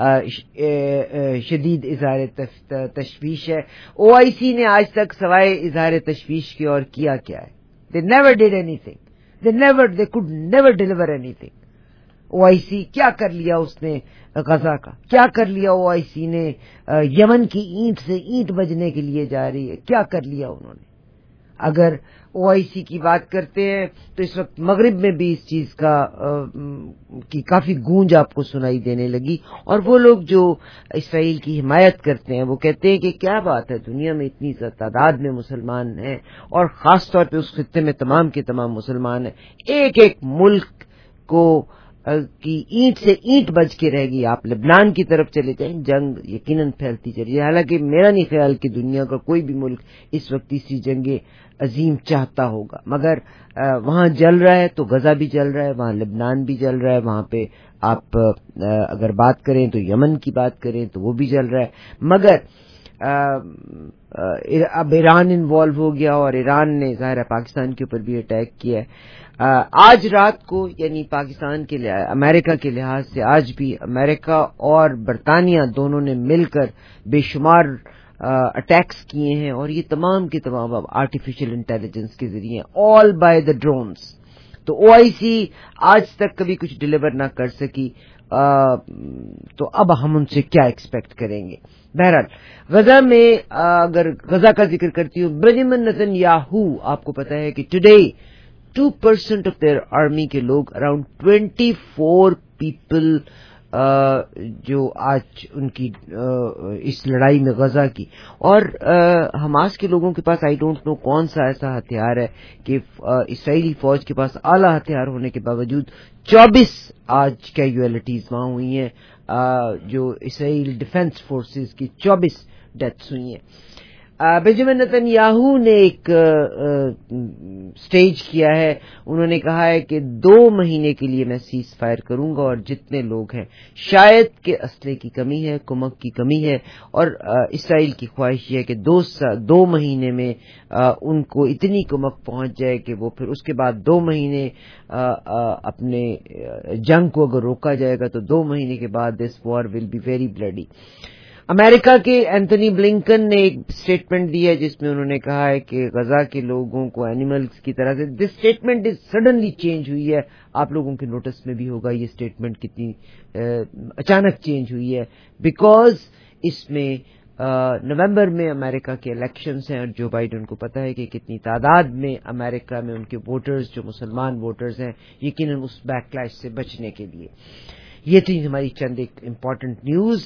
S7: शदीद इजहार तशवीश है. OIC ने आज तक सवाए इजहार तशवीश की और किया क्या है? They never did anything. They could never deliver anything. OIC क्या कर लिया उसने गजा का? क्या कर लिया OIC ने यमन की ईंट से ईंट बजने के लिए जा रही है? क्या कर लिया उन्होंने? अगर OIC की बात करते हैं तो इस वक्त मगरिब में भी इस चीज की काफी गूंज आपको सुनाई देने लगी. और वो लोग जो इसराइल की हिमायत करते हैं वो कहते हैं कि क्या बात है, दुनिया में इतनी तादाद में मुसलमान हैं और खास तौर पे उस खित्ते में तमाम के तमाम मुसलमान हैं. एक एक मुल्क को की ईंट से ईंट बज के रहेगी. आप लेबनान की तरफ चले जाएं, जंग यकीनन फैलती चली है. हालांकि मेरा नहीं ख्याल कि दुनिया का कोई भी मुल्क इस वक्त तीसरी जंग अजीम चाहता होगा, मगर वहां जल रहा है तो गजा भी जल रहा है, वहां लेबनान भी जल रहा है, वहां पे आप अगर बात करें तो यमन की बात करें तो वो भी जल रहा है. मगर अब ईरान इन्वॉल्व हो गया और ईरान ने ज़ाहिर है पाकिस्तान के ऊपर भी अटैक किया है. आज रात को यानी पाकिस्तान के अमेरिका के लिहाज से आज भी अमेरिका और बरतानिया दोनों ने मिलकर बेशुमार अटैक्स किए हैं और ये तमाम के तमाम आर्टिफिशियल इंटेलिजेंस के जरिए, ऑल बाय द ड्रोन्स. तो OIC आज तक कभी कुछ डिलीवर ना कर सकी, तो अब हम उनसे क्या एक्सपेक्ट करेंगे. बहरहाल गजा में अगर गजा का जिक्र करती हूँ, बेंजामिन नेतन्याहू, आपको पता है कि टुडे 2% ऑफ देयर आर्मी के लोग, अराउंड 24 पीपल जो आज उनकी इस लड़ाई में गजा की, और हमास के लोगों के पास आई डोंट नो कौन सा ऐसा हथियार है कि इसराइली फौज के पास आला हथियार होने के बावजूद 24 आज कैजुअलिटीज वहां हुई हैं. जो इसराइल डिफेंस फोर्सेस की 24 डेथ्स हुई हैं. बेंजामिन नेतन्याहू ने एक स्टेज किया है. उन्होंने कहा है कि 2 महीने के लिए मैं सीज फायर करूंगा और जितने लोग हैं, शायद के असले की कमी है, कुमक की कमी है, और इसराइल की ख्वाहिश है कि 2 महीने में उनको इतनी कुमक पहुंच जाए कि वो फिर उसके बाद 2 महीने अपने जंग को अगर रोका जाएगा तो 2 महीने के बाद this war will be very bloody. America के एंथनी ब्लिंकन ने एक स्टेटमेंट दी है जिसमें उन्होंने कहा है कि गजा के लोगों को एनिमल्स की तरह से, this statement is suddenly change हुई है. आप लोगों के नोटिस में भी होगा ये स्टेटमेंट कितनी अचानक चेंज हुई है, बिकॉज इसमें नवंबर में अमेरिका के इलेक्शंस हैं और जो बाइडेन को पता है कि कितनी तादाद में अमेरिका में उनके वोटर्स, जो मुसलमान वोटर्स हैं, यकीनन उस बैकलैश से बचने के लिए. ये थी हमारी चंद एक इम्पोर्टेंट न्यूज.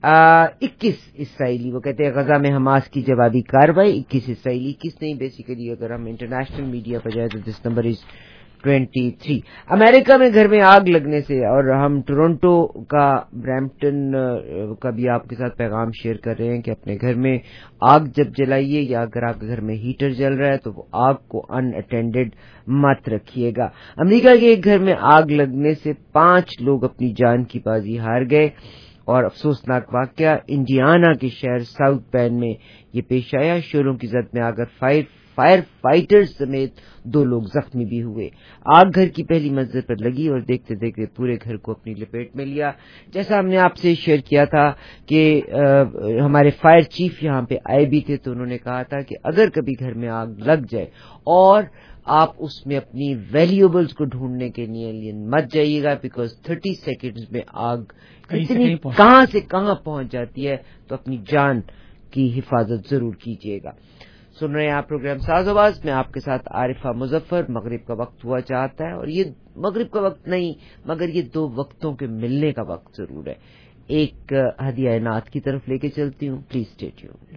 S7: 21 इसराइली, वो कहते हैं गजा में हमास की जवाबी कार्रवाई, 21 इसराइली, 21 नहीं बेसिकली अगर हम इंटरनेशनल मीडिया पर जाए तो दिस नंबर इज 23. अमेरिका में घर में आग लगने से, और हम टोरंटो का, ब्रैम्पटन का भी आपके साथ पैगाम शेयर कर रहे हैं कि अपने घर में आग जब जलाइए या अगर आपके घर में हीटर जल रहा है तो वो आग को अनअटेंडेड मत रखिएगा. अमेरिका के एक घर में आग लगने से 5 लोग अपनी जान की बाजी हार गए اور افسوسناک واقعہ انڈیانا کے شہر ساؤتھ بینڈ میں یہ پیش آیا. شعلوں کی زد میں آ کر فائر فائٹر سمیت 2 لوگ زخمی بھی ہوئے. آگ گھر کی پہلی منزل پر لگی اور دیکھتے دیکھتے پورے گھر کو اپنی لپیٹ میں لیا. جیسا ہم نے آپ سے شیئر کیا تھا کہ ہمارے فائر چیف یہاں پہ آئے بھی تھے تو انہوں نے کہا تھا کہ اگر کبھی گھر میں آگ لگ جائے اور آپ اس میں اپنی ویلیوبلز کو ڈھونڈنے کے لیے مت جائیے گا، بیکاز 30 سیکنڈز میں آگ اتنی کہاں سے کہاں پہنچ جاتی ہے، تو اپنی جان کی حفاظت ضرور کیجیے گا. سن رہے ہیں آپ پروگرام ساز آواز میں آپ کے ساتھ عارفہ مظفر. مغرب کا وقت ہوا چاہتا ہے اور یہ مغرب کا وقت نہیں مگر یہ 2 وقتوں کے ملنے کا وقت ضرور ہے. ایک ہدیہ نعت کی طرف لے کے چلتی ہوں، پلیز اسٹے ٹیونڈ.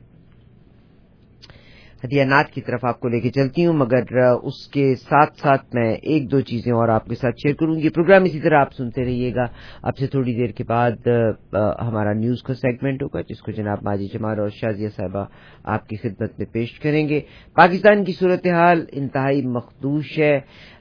S7: ہدیہ نعت کی طرف آپ کو لے کے چلتی ہوں مگر اس کے ساتھ ساتھ میں 1-2 چیزیں اور آپ کے ساتھ شیئر کروں گی. پروگرام اسی طرح آپ سنتے رہیے گا. اب سے تھوڑی دیر کے بعد ہمارا نیوز کا سیگمنٹ ہوگا جس کو جناب ماجد جمال اور شازیہ صاحبہ آپ کی خدمت میں پیش کریں گے. پاکستان کی صورتحال انتہائی مخدوش ہے.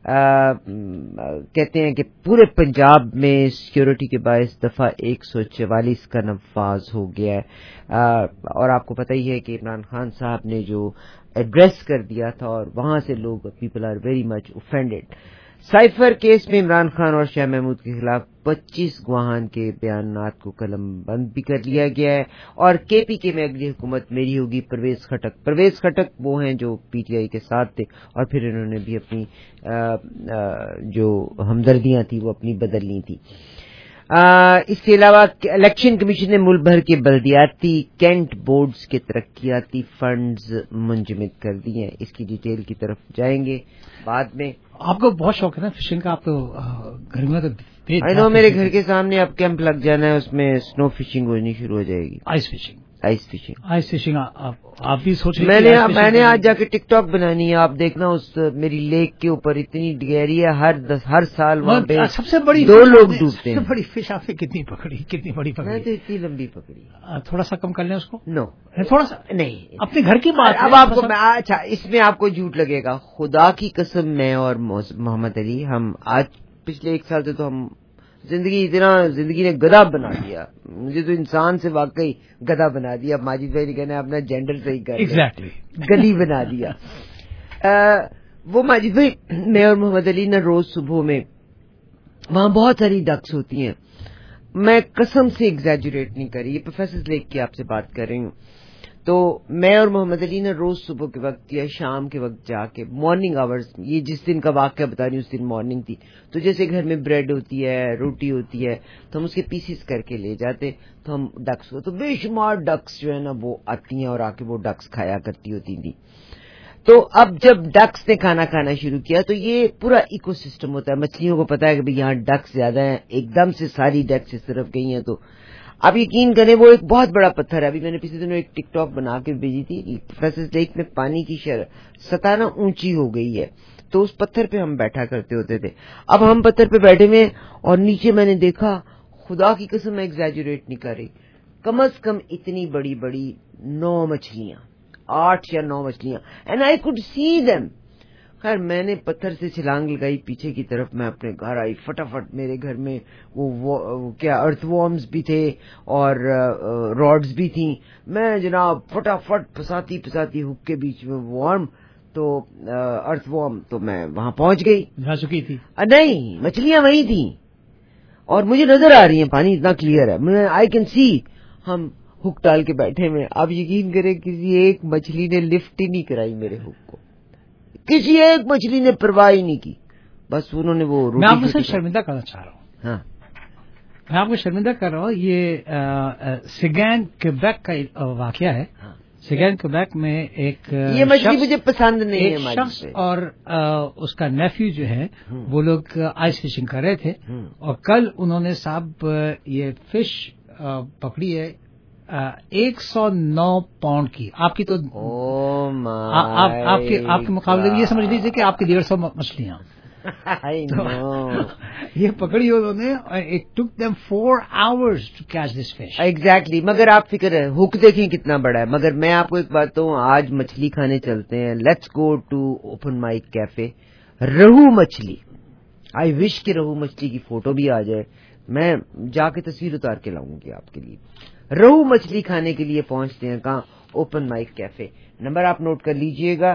S7: کہتے ہیں کہ پورے پنجاب میں سیکیورٹی کے باعث دفعہ 144 کا نفاذ ہو گیا ہے. اور آپ کو پتہ ہی ہے کہ عمران خان صاحب نے جو ایڈریس کر دیا تھا اور وہاں سے لوگ people are very much offended. Cipher case میں عمران خان اور شاہ محمود کے خلاف 25 گواہان کے بیانات کو قلم بند بھی کر لیا گیا ہے. اور کے پی کے میں اگلی حکومت میری ہوگی. پرویز خٹک وہ ہیں جو پی ٹی آئی کے ساتھ تھے اور پھر انہوں نے بھی اپنی جو ہمدردیاں تھیں وہ اپنی بدل لی تھی. اس کے علاوہ الیکشن کمیشن نے ملک بھر کے بلدیاتی کینٹ بورڈز کے ترقیاتی فنڈز منجمد کر دیے ہیں. اس کی ڈیٹیل کی طرف جائیں گے بعد میں.
S3: آپ کو بہت شوق ہے نا فشنگ کا؟ آپ تو گرمیوں میں
S7: تو میرے گھر کے سامنے اب کیمپ لگ جانا ہے، اس میں سنو فشنگ ہونی شروع ہو جائے گی. آئس فشنگ آپ بھی سوچ رہے ہیں؟ میں نے آج جا کے ٹک ٹاک بنانی ہے. آپ دیکھنا اس میری لیک کے اوپر اتنی گہری ہے، ہر سال وہاں پہ
S3: سب سے بڑی
S7: 2 لوگ ڈوبتے ہیں.
S3: سب سے بڑی فش آپ نے کتنی بڑی پکڑی؟
S7: میں تو اتنی لمبی پکڑی.
S3: تھوڑا سا کم کر لیں اس کو.
S7: نو
S3: تھوڑا سا نہیں، اپنے گھر کی بات.
S7: اب آپ کو اچھا اس میں آپ کو جھوٹ لگے گا. خدا کی قسم میں اور محمد علی ہم آج پچھلے 1 سال سے تو ہم زندگی نے گدھا بنا دیا. مجھے تو انسان سے واقعی گدھا بنا دیا. ماجد بھائی نے کہنا اپنا جینڈر صحیح کر
S3: ایگزیکٹلی
S7: گدھی بنا دیا. وہ ماجد بھائی میں اور محمد علی نے روز صبح میں وہاں بہت ساری ڈکس ہوتی ہیں. میں قسم سے ایگزیجریٹ نہیں کر رہی، یہ پروفیسر لیک کی آپ سے بات کر رہی ہوں. تو میں اور محمد علی نے روز صبح کے وقت یا شام کے وقت جا کے مارننگ آورز، یہ جس دن کا واقعہ بتا رہی ہوں اس دن مارننگ تھی، تو جیسے گھر میں بریڈ ہوتی ہے، روٹی ہوتی ہے، تو ہم اس کے پیسز کر کے لے جاتے. تو ہم ڈکس کو تو بے شمار ڈکس جو ہے نا وہ آتی ہیں اور آ کے وہ ڈکس کھایا کرتی ہوتی تھی. تو اب جب ڈکس نے کھانا شروع کیا تو یہ پورا ایکو سسٹم ہوتا ہے. مچھلیوں کو پتا ہے کہ یہاں ڈکس زیادہ ہیں، ایک دم سے ساری ڈکس اس طرف گئی ہیں. تو آپ یقین کریں وہ ایک بہت بڑا پتھر ہے. ابھی میں نے پچھلے دنوں ایک ٹک ٹاک بنا کے بھیجی تھی. پروفیسر لیک میں پانی کی سطح نا اونچی ہو گئی ہے تو اس پتھر پہ ہم بیٹھا کرتے ہوتے تھے. اب ہم پتھر پہ بیٹھے ہوئے اور نیچے میں نے دیکھا، خدا کی قسم میں ایگزیجریٹ نہیں کر رہی، کم از کم اتنی بڑی 9 مچھلیاں، 8 یا 9 مچھلیاں، and I could see them. خیر میں نے پتھر سے چھلانگ لگائی پیچھے کی طرف. میں اپنے گھر آئی فٹافٹ. میرے گھر میں وہ کیا ارتھ وارمز بھی تھے اور راڈز بھی تھیں. میں جناب فٹافٹ پھساتی ہک کے بیچ میں وارم تو ارتھ وارم، تو میں وہاں پہنچ گئی.
S3: جا چکی تھی؟
S7: نہیں، مچھلیاں وہی تھیں اور مجھے نظر آ رہی ہیں، پانی اتنا کلیئر ہے، آئی کین سی. ہم ہک ڈال کے بیٹھے ہوئے. آپ یقین کریں کسی ایک مچھلی نے لفٹ ہی نہیں کرائی میرے ہک کو، کسی ایک مچھلی نے پرواہ ہی نہیں کی. بس انہوں نے وہ
S3: میں آپ کو شرمندہ کرنا چاہ رہا ہوں.
S7: ہاں
S3: میں آپ کو شرمندہ کر رہا ہوں. یہ سیگین کیبیک کا واقعہ ہے. سیگین کیبیک میں ایک
S7: یہ مچھلی مجھے پسند نہیں ہے.
S3: ایک شخص اور اس کا نیفیو جو ہے وہ لوگ آئس فشنگ کر رہے تھے اور کل انہوں نے صاحب یہ فش پکڑی ہے 109 پاؤنڈ کی. آپ کی تو آپ کے مقابلے میں یہ سمجھ لیجیے کہ آپ کی 150 مچھلیاں یہ پکڑی انہوں نے. It took them 4 hours to catch this fish.
S7: Exactly. مگر آپ فکر ہے ہک دیکھیں کتنا بڑا ہے. مگر میں آپ کو ایک بات تو آج مچھلی کھانے چلتے ہیں. Let's go to open mic cafe. رہو مچھلی आई विश कि रोहू मछली की फोटो भी आ जाए, मैं जाके तस्वीर उतार के लाऊंगी आपके लिए। रोहू मछली खाने के लिए पहुंचते हैं कहाँ? Open mic cafe. नंबर आप नोट कर लीजिएगा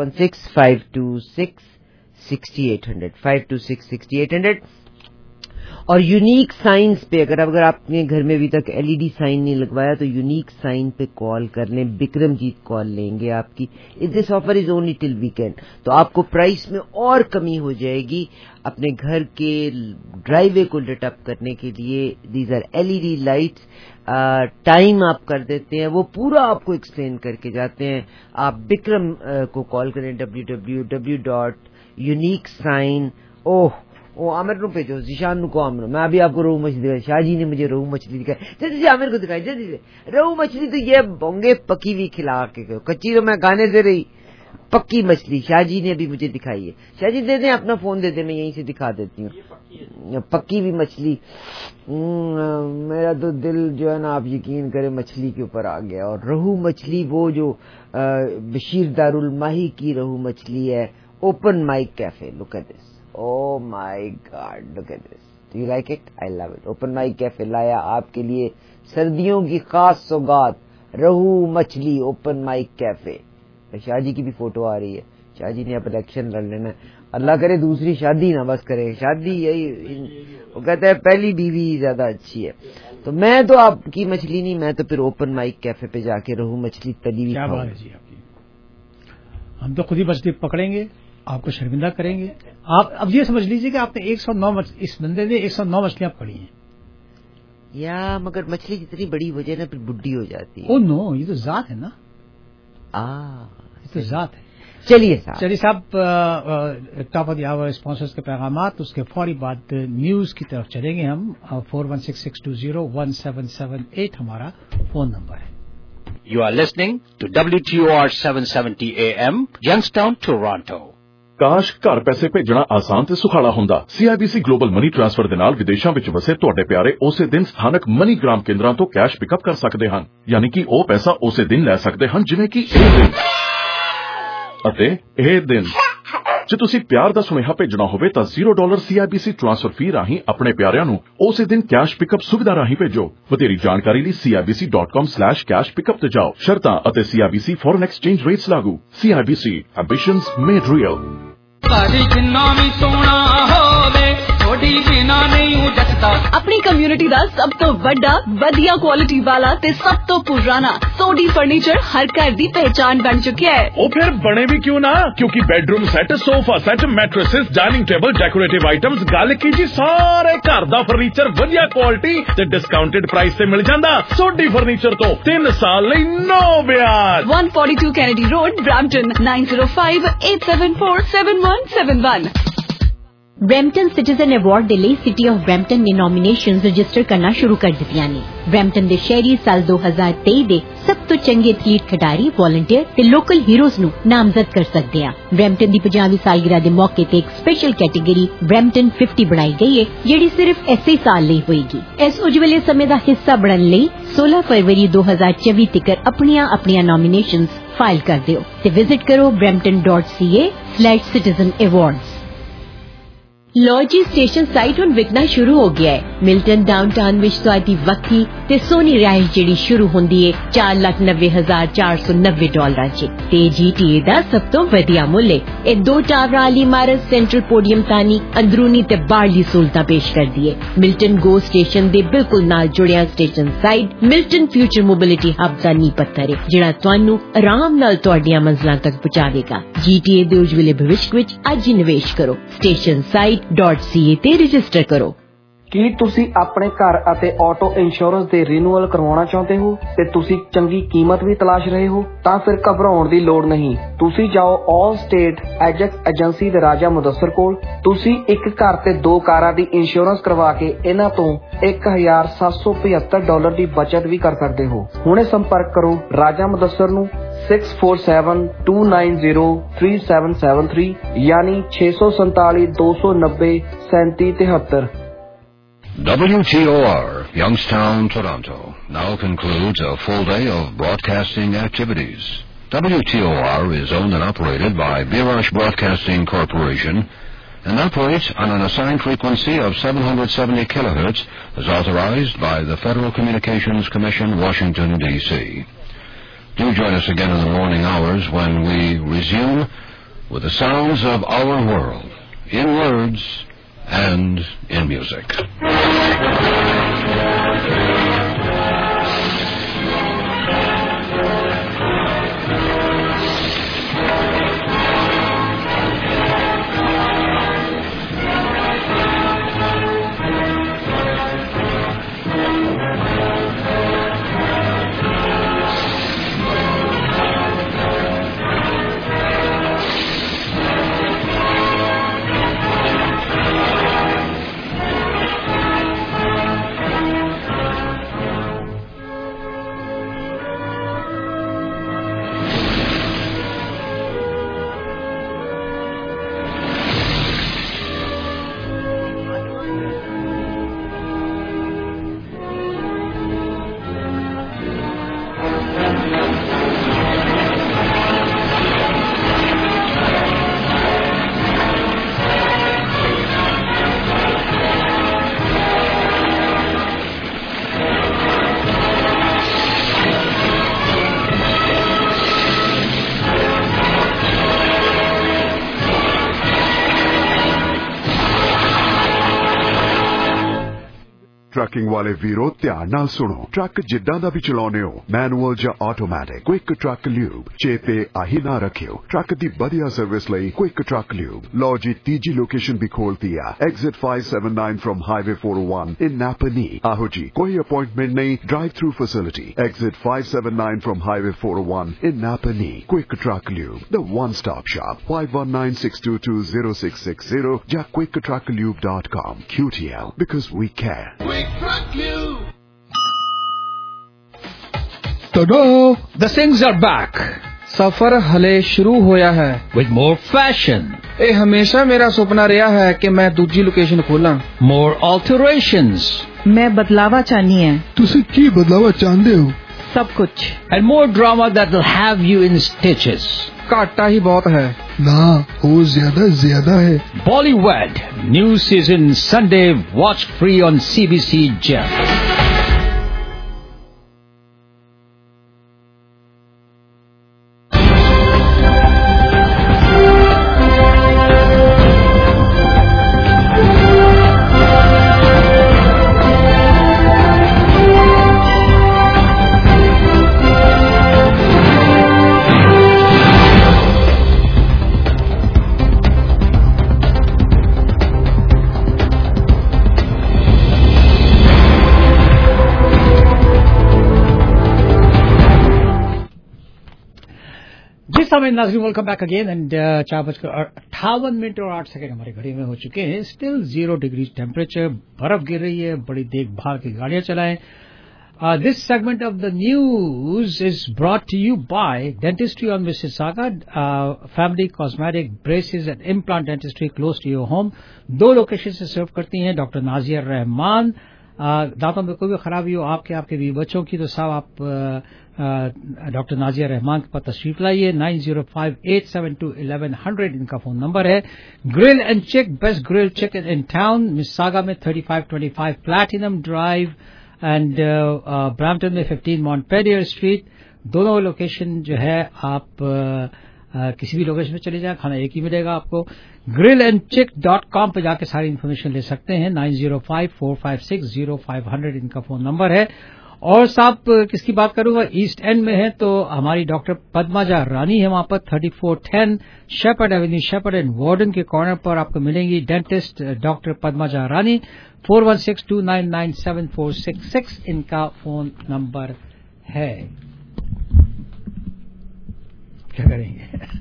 S7: 4165266800 5266800। और यूनिक साइंस पे अगर आपने घर में अभी तक एलईडी साइन नहीं लगवाया तो यूनिक साइन पे कॉल कर लें, बिक्रमजीत कॉल लेंगे आपकी। This offer is only till weekend, तो आपको प्राइस में और कमी हो जाएगी। अपने घर के ड्राइवे को लिट अप करने के लिए these are LED lights. Time आप कर देते हैं, वो पूरा आपको एक्सप्लेन करके जाते हैं। आप बिक्रम को कॉल करें www.uniquesign। ओह आमिर नु भेजो, जिशान नु को आमिर, मैं अभी आपको रोहू मछली दिखाई, शाहजी ने मुझे रोहू मछली दिखाई, जल्दी से आमिर को दिखाई जल्दी से। रोहू मछली तो ये बोंगे पकी हुई खिला के, कच्ची तो मैं खाने दे रही, पक्की मछली शाहजी ने अभी मुझे दिखाई है। शाहजी दे दें, अपना फोन दे दें, मैं यहीं से दिखा देती हूँ पक्की हुई मछली। मेरा तो दिल जो है ना, आप यकीन करें, मछली के ऊपर आ गया। और रोहू मछली वो जो बशीर दारुल माही की रोहू मछली है, Open mic Cafe. Look at this, oh my god, look at this, do you like it? I love it. Open mic Cafe लाया आपके लिए सर्दियों की खास सौगात, रोहू मछली ओपन माइक कैफे। शाहजी की भी फोटो आ रही है, शाहजी ने अब इलेक्शन लड़ लेना, अल्लाह करे दूसरी शादी ना बस करे, शादी यही वो कहता है पहली बीवी ज्यादा अच्छी है। तो मैं तो आपकी मछली नहीं, मैं तो फिर ओपन माइक कैफे पे जाके रोहू मछली तली हुई
S3: क्या बात है जी आपकी। हम तो खुद ही मछली पकड़ेंगे, आपको शर्मिंदा करेंगे। आप अब ये समझ लीजिए कि आपने 109 इस बंदे ने 109 मछलियां पकड़ी हैं।
S7: या मगर मछली जितनी बड़ी हो जाए ना फिर बुड्ढी हो जाती है।
S3: ओ नो, ये तो जात है ना, ये तो जात है।
S7: चलिए
S3: साहब, top of the hour sponsors के पैगामात, उसके फौरी बाद न्यूज की तरफ चलेंगे हम। 4166201778 हमारा फोन नंबर है।
S11: You are listening to WTOR 770 AM, Youngstown, Toronto.
S12: ਕਾਸ਼ ਘਰ ਪੈਸੇ ਭੇਜਣਾ ਆਸਾਨ ਤੇ ਸੁਖਾਲਾ ਹੁੰਦਾ। CIBC ਗਲੋਬਲ ਮਨੀ ਟ੍ਰਾਂਸਫਰ ਦੇ ਨਾਲ ਵਿਦੇਸ਼ਾਂ ਵਿੱਚ ਵਸੇ ਤੁਹਾਡੇ ਪਿਆਰੇ ਉਸੇ ਦਿਨ ਸਥਾਨਕ ਮਨੀ ਗ੍ਰਾਮ ਕੇਂਦਰਾਂ ਤੋਂ ਕੈਸ਼ ਪਿਕਅਪ ਕਰ ਸਕਦੇ ਹਨ, ਯਾਨੀ ਕਿ ਉਹ ਪੈਸਾ ਉਸੇ ਦਿਨ ਲੈ ਸਕਦੇ ਹਨ ਜਿਵੇਂ ਕਿ ਇਹ ਦਿਨ ਅਤੇ ਇਹ ਦਿਨ। ਜੇ ਤੁਸੀਂ ਪਿਆਰ ਦਾ ਸੁਨੇਹਾ ਭੇਜਣਾ ਹੋਵੇ ਤਾਂ $0 CIBC ਟ੍ਰਾਂਸਫਰ ਫੀ ਰਾਹੀਂ ਆਪਣੇ ਪਿਆਰਿਆਂ ਨੂੰ ਉਸੇ ਦਿਨ ਕੈਸ਼ ਪਿਕਅਪ ਸੁਵਿਧਾ ਰਾਹੀਂ ਭੇਜੋ। ਵਧੇਰੀ ਜਾਣਕਾਰੀ ਲਈ CIBC.com/cash pickup ਤੇ ਜਾਓ। ਸ਼ਰਤਾਂ ਅਤੇ CIBC ਫੋਰਨ ਐਕਸਚੇਂਜ ਰੇਟਸ ਲਾਗੂ। CIBC, ambitions made real।
S2: ਸਾਡੀ ਜਿੰਨਾ ਵੀ ਸੋਹਣਾ ਹੋਵੇ ਥੋੜੀ ਬਿਨਾ ਨਹੀਂ ਜੱਟਦਾ।
S9: अपनी कम्युनिटी ਦਾ ਸਭ ਤੋਂ ਵੱਡਾ ਵਧੀਆ ਕੁਆਲਿਟੀ ਵਾਲਾ ਤੇ ਸਭ ਤੋਂ ਪੁਰਾਣਾ ਸੋਡੀ ਫਰਨੀਚਰ ਹਰ ਘਰ ਦੀ ਪਹਿਚਾਨ ਬਣ ਚੁੱਕਿਆ ਹੈ।
S12: ਉਹ ਫਿਰ ਬਣੇ ਵੀ ਕਿਉਂ ਨਾ, ਕਿਉਂਕਿ bedroom set, sofa set, mattresses, dining table, decorative items, ਗੱਲ ਕੀ ਜੀ ਸਾਰੇ ਘਰ ਦਾ ਫਰਨੀਚਰ ਵਧੀਆ ਕੁਆਲਿਟੀ ਤੇ ਡਿਸਕਾਊਂਟਡ ਪ੍ਰਾਈਸ ਤੇ ਮਿਲ ਜਾਂਦਾ। ਸੋਡੀ ਫਰਨੀਚਰ ਤੋਂ 3 ਸਾਲ ਲਈ ਨੋ ਵਿਆਜ।
S9: 142 Kennedy Road, Brampton, 9058747171। Brampton citizen award ਦੇ ਲਈ ਸਿਟੀ ਆਫ ਬਰੈਂਪਟਨ ਨੇ ਨੋਮੀਨੇਸ਼ਨਸ ਰਜਿਸਟਰ ਕਰਨਾ ਸ਼ੁਰੂ ਕਰ ਦਿੱਤੀਆਂ ਨੇ। ਬਰੈਂਪਟਨ ਦੇ ਸ਼ਹਿਰੀ ਸਾਲ 2023 ਦੇ ਸਭ ਤੋਂ ਚੰਗੇ ਐਥਲੀਟ, ਖਿਡਾਰੀ, ਵਾਲੰਟੀਅਰ ਤੇ ਲੋਕਲ ਹੀਰੋਜ਼ ਨੂੰ ਨਾਮਜ਼ਦ ਕਰ ਸਕਦੇ ਆ। ਬਰੈਂਪਟਨ ਦੀ 50ਵੀਂ ਸਾਲਗਿਰਾ ਦੇ ਮੌਕੇ ਤੇ ਇੱਕ ਸਪੈਸ਼ਲ ਕੈਟੇਗਰੀ ਬਰੈਂਪਟਨ 50 ਬਣਾਈ ਗਈ ਹੈ, ਜਿਹੜੀ ਸਿਰਫ ਇਸੇ ਸਾਲ ਲਈ ਹੋਏਗੀ। ਇਸ ਉਜਵਲੇ ਸਮੇਂ ਦਾ ਹਿੱਸਾ ਬਣਨ ਲਈ 16 ਫਰਵਰੀ 2024 ਤੱਕ ਆਪਣੀਆਂ ਨੋਮੀਨੇਸ਼ਨਸ ਫਾਈਲ ਕਰ ਦਿਓ ਤੇ ਵਿਜ਼ਿਟ ਕਰੋ brampton.ca/citizen awards। ਲੋ ਜੀ, ਸਟੇਸ਼ਨ ਸਾਈਟ ਹੁਣ ਵਿਕਣਾ ਸ਼ੁਰੂ ਹੋ ਗਿਆ ਹੈ। ਮਿਲਟਨ ਡਾਊਨਟਾਊਨ ਵਿੱਚ ਤੁਹਾਡੀ ਵੱਖਰੀ ਤੇ ਸੋਹਣੀ ਰਿਹਾਇਸ਼ ਜਿਹੜੀ ਸ਼ੁਰੂ ਹੁੰਦੀ ਹੈ $4,90,490 ਚ ਤੇ GTA ਦਾ ਸਭ ਤੋਂ ਵਧੀਆ ਮੁੱਲ ਹੈ। ਇਹ 2 ਟਾਵਰਾਂ ਵਾਲੀ ਇਮਾਰਤ ਸੈਂਟਰਲ ਪੋਡੀਅਮ ਤਾਨੀ ਅੰਦਰੂਨੀ ਤੇ ਬਾਹਰਲੀ ਸਹੂਲਤਾਂ ਪੇਸ਼ ਕਰਦੀ ਹੈ। ਮਿਲਟਨ ਗੋ ਸਟੇਸ਼ਨ ਦੇ ਬਿਲਕੁਲ ਨਾਲ ਜੁੜਿਆ station site Milton future mobility hub ਦਾ ਨੀਂਹ ਪੱਥਰ ਹੈ, ਜਿਹੜਾ ਤੁਹਾਨੂੰ ਆਰਾਮ ਨਾਲ ਤੁਹਾਡੀਆਂ ਮੰਜ਼ਲਾਂ ਤੱਕ ਪਹੁੰਚਾਵੇਗਾ। GTA ਦੇ ਉਜਵਲੇ ਭਵਿੱਖ ਵਿੱਚ ਅੱਜ ਹੀ ਨਿਵੇਸ਼ ਕਰੋ। ਸਟੇਸ਼ਨ ਸਾਈਟ .ca ਤੇ ਰਜਿਸਟਰ ਕਰੋ।
S4: ਕੀ ਤੁਸੀਂ ਆਪਣੇ ਘਰ ਅਤੇ ਆਟੋ ਇੰਸ਼ੋਰੈਂਸ ਦੇ ਰੀਨਿਊਅਲ ਕਰਵਾਉਣਾ ਚਾਹੁੰਦੇ ਹੋ ਤੇ ਤੁਸੀਂ ਚੰਗੀ ਕੀਮਤ ਵੀ ਤਲਾਸ਼ ਰਹੇ ਹੋ? ਤਾਂ ਫਿਰ ਘਬਰਾਉਣ ਦੀ ਲੋੜ ਨਹੀਂ। ਤੁਸੀਂ ਜਾਓ ਆਲ ਸਟੇਟ ਐਜੈਕਟ ਏਜੰਸੀ ਦੇ ਰਾਜਾ ਮੁਦੱਸਰ ਕੋਲ। ਤੁਸੀਂ ਇੱਕ ਘਰ ਤੇ 2 ਕਾਰਾਂ ਦੀ ਇੰਸ਼ੋਰੈਂਸ ਕਰਵਾ ਕੇ ਇਹਨਾਂ ਤੋਂ $1,775 ਦੀ ਬਚਤ ਵੀ ਕਰ ਸਕਦੇ ਹੋ। ਹੁਣੇ ਸੰਪਰਕ ਕਰੋ ਰਾਜਾ ਮੁਦੱਸਰ ਨੂੰ 647-290-3773 ਯਾਨੀ 647-290-3773।
S13: WTOR, Youngstown, Toronto, now concludes a full day of broadcasting activities. WTOR is owned and operated by Birash Broadcasting Corporation and operate on an assigned frequency of 770 kilohertz as authorized by the Federal Communications Commission, Washington, D.C. Do join us again in the morning hours when we resume with the sounds of our world, in words and in music.
S1: Trucking ਵਾਲੇ ਵੀਰੋ ਧਿਆਨ ਨਾਲ ਸੁਣੋ। Truck ਜਿੱਦਾਂ ਦਾ ਵੀ ਚਲਾਉਣੇ ਹੋ, manual ਜਾਂ automatic, quick truck lube ਚੇਤੇ ਆਹੀ ਨਾ ਰੱਖਿਓ। ਟਰੱਕ ਦੀ ਵਧੀਆ ਸਰਵਿਸ ਲਈ ਕੁਇਕ ਟਰੱਕ ਲਿਊਬ। ਲਓ ਜੀ, ਤੀਜੀ ਲੋਕੇਸ਼ਨ ਵੀ ਖੋਲਤੀ ਆ, exit 579 from highway 401 in Napanee. ਆਹੋ ਜੀ, ਕੋਈ ਅਪਾਇੰਟਮੈਂਟ ਨਹੀਂ, drive through facility. Exit 579 from highway 401 in Napanee. Quick truck lube, the one stop shop, 519-622-0660 ਜਾਂ quicktrucklube.com. QTL, because we care.
S6: Ta-da!
S3: The Singhs are back
S4: ਸਫ਼ਰ ਹਲੇ ਸ਼ੁਰੂ ਹੋਇਆ ਹੈ
S3: with more fashion.
S4: ਇਹ ਹਮੇਸ਼ਾ ਮੇਰਾ ਸੁਪਨਾ ਰਿਹਾ ਹੈ ਕਿ ਮੈਂ ਦੂਜੀ ਲੋਕੇਸ਼ਨ ਖੋਲਾਂ।
S3: More alterations.
S9: मैं बदलावा चाहनी है।
S6: ਤੁਸੀਂ ਕੀ ਬਦਲਾਵਾ ਚਾਹੁੰਦੇ ਹੋ?
S9: सब कुछ।
S3: And more drama that will have you in stitches.
S4: ਘਾਟਾ ਹੀ ਬਹੁਤ ਹੈ।
S6: ना, वो ज्यादा है।
S3: Bollywood new season Sunday, watch free on CBC Gem. नाज़रीन, वेलकम बैक अगेन एंड 4:58 और 8 सेकंड हमारी घड़ी में हो चुके हैं। स्टिल 0 डिग्री टेम्परेचर, बर्फ गिर रही है, बड़ी देखभाल की गाड़ियां चलाएं। This segment of the news is brought to you by dentistry on Mississauga, family cosmetic, braces and implant dentistry close to your home. 2 location से सर्व करती हैं डॉक्टर नाजिया रहमान। दांतों में कोई भी खराबी हो आपके भी बच्चों की, तो साहब आप डॉक्टर नाजिया रहमान के पास तशरीफ लाइए। 9058721100 इनका फोन नंबर है। Grill and chick, best grill chicken in town, Mississauga में 3525 प्लैटिनम ड्राइव एंड ब्रैम्पटन में 15 मॉन्टपेडियर स्ट्रीट। दोनों लोकेशन जो है आप किसी भी लोकेशन में चले जाएं, खाना एक ही मिलेगा आपको। grillandchick.com पे जाके सारी इन्फॉर्मेशन ले सकते हैं। 9054560500 इनका फोन नंबर है। और साहब किसकी बात करूंगा, ईस्ट एंड में है तो हमारी डॉक्टर पद्माजा रानी है, वहां पर 3410 Sheppard Avenue, Sheppard and Warden के कॉर्नर पर आपको मिलेंगी डेंटिस्ट डॉक्टर पद्माजा रानी। 4162997466 इनका फोन नंबर है। क्या करेंगे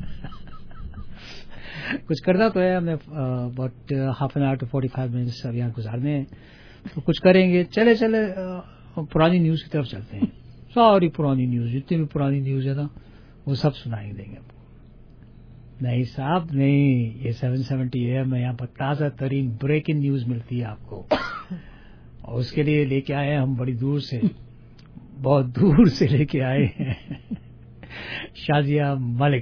S3: कुछ करना तो है, हमें about half an hour to 45 minutes अब यहाँ गुजारने हैं, तो कुछ करेंगे। चले पुरानी न्यूज की तरफ चलते हैं। सारी पुरानी न्यूज, जितनी भी पुरानी न्यूज है ना, वो सब सुनाई देंगे आपको। नहीं साहब नहीं, ये 770 AM में यहाँ पर ताजा तरीन ब्रेकिंग न्यूज मिलती है आपको, और उसके लिए लेके आए हैं हम बड़ी दूर से, बहुत दूर से लेके आए हैं शाजिया मलिक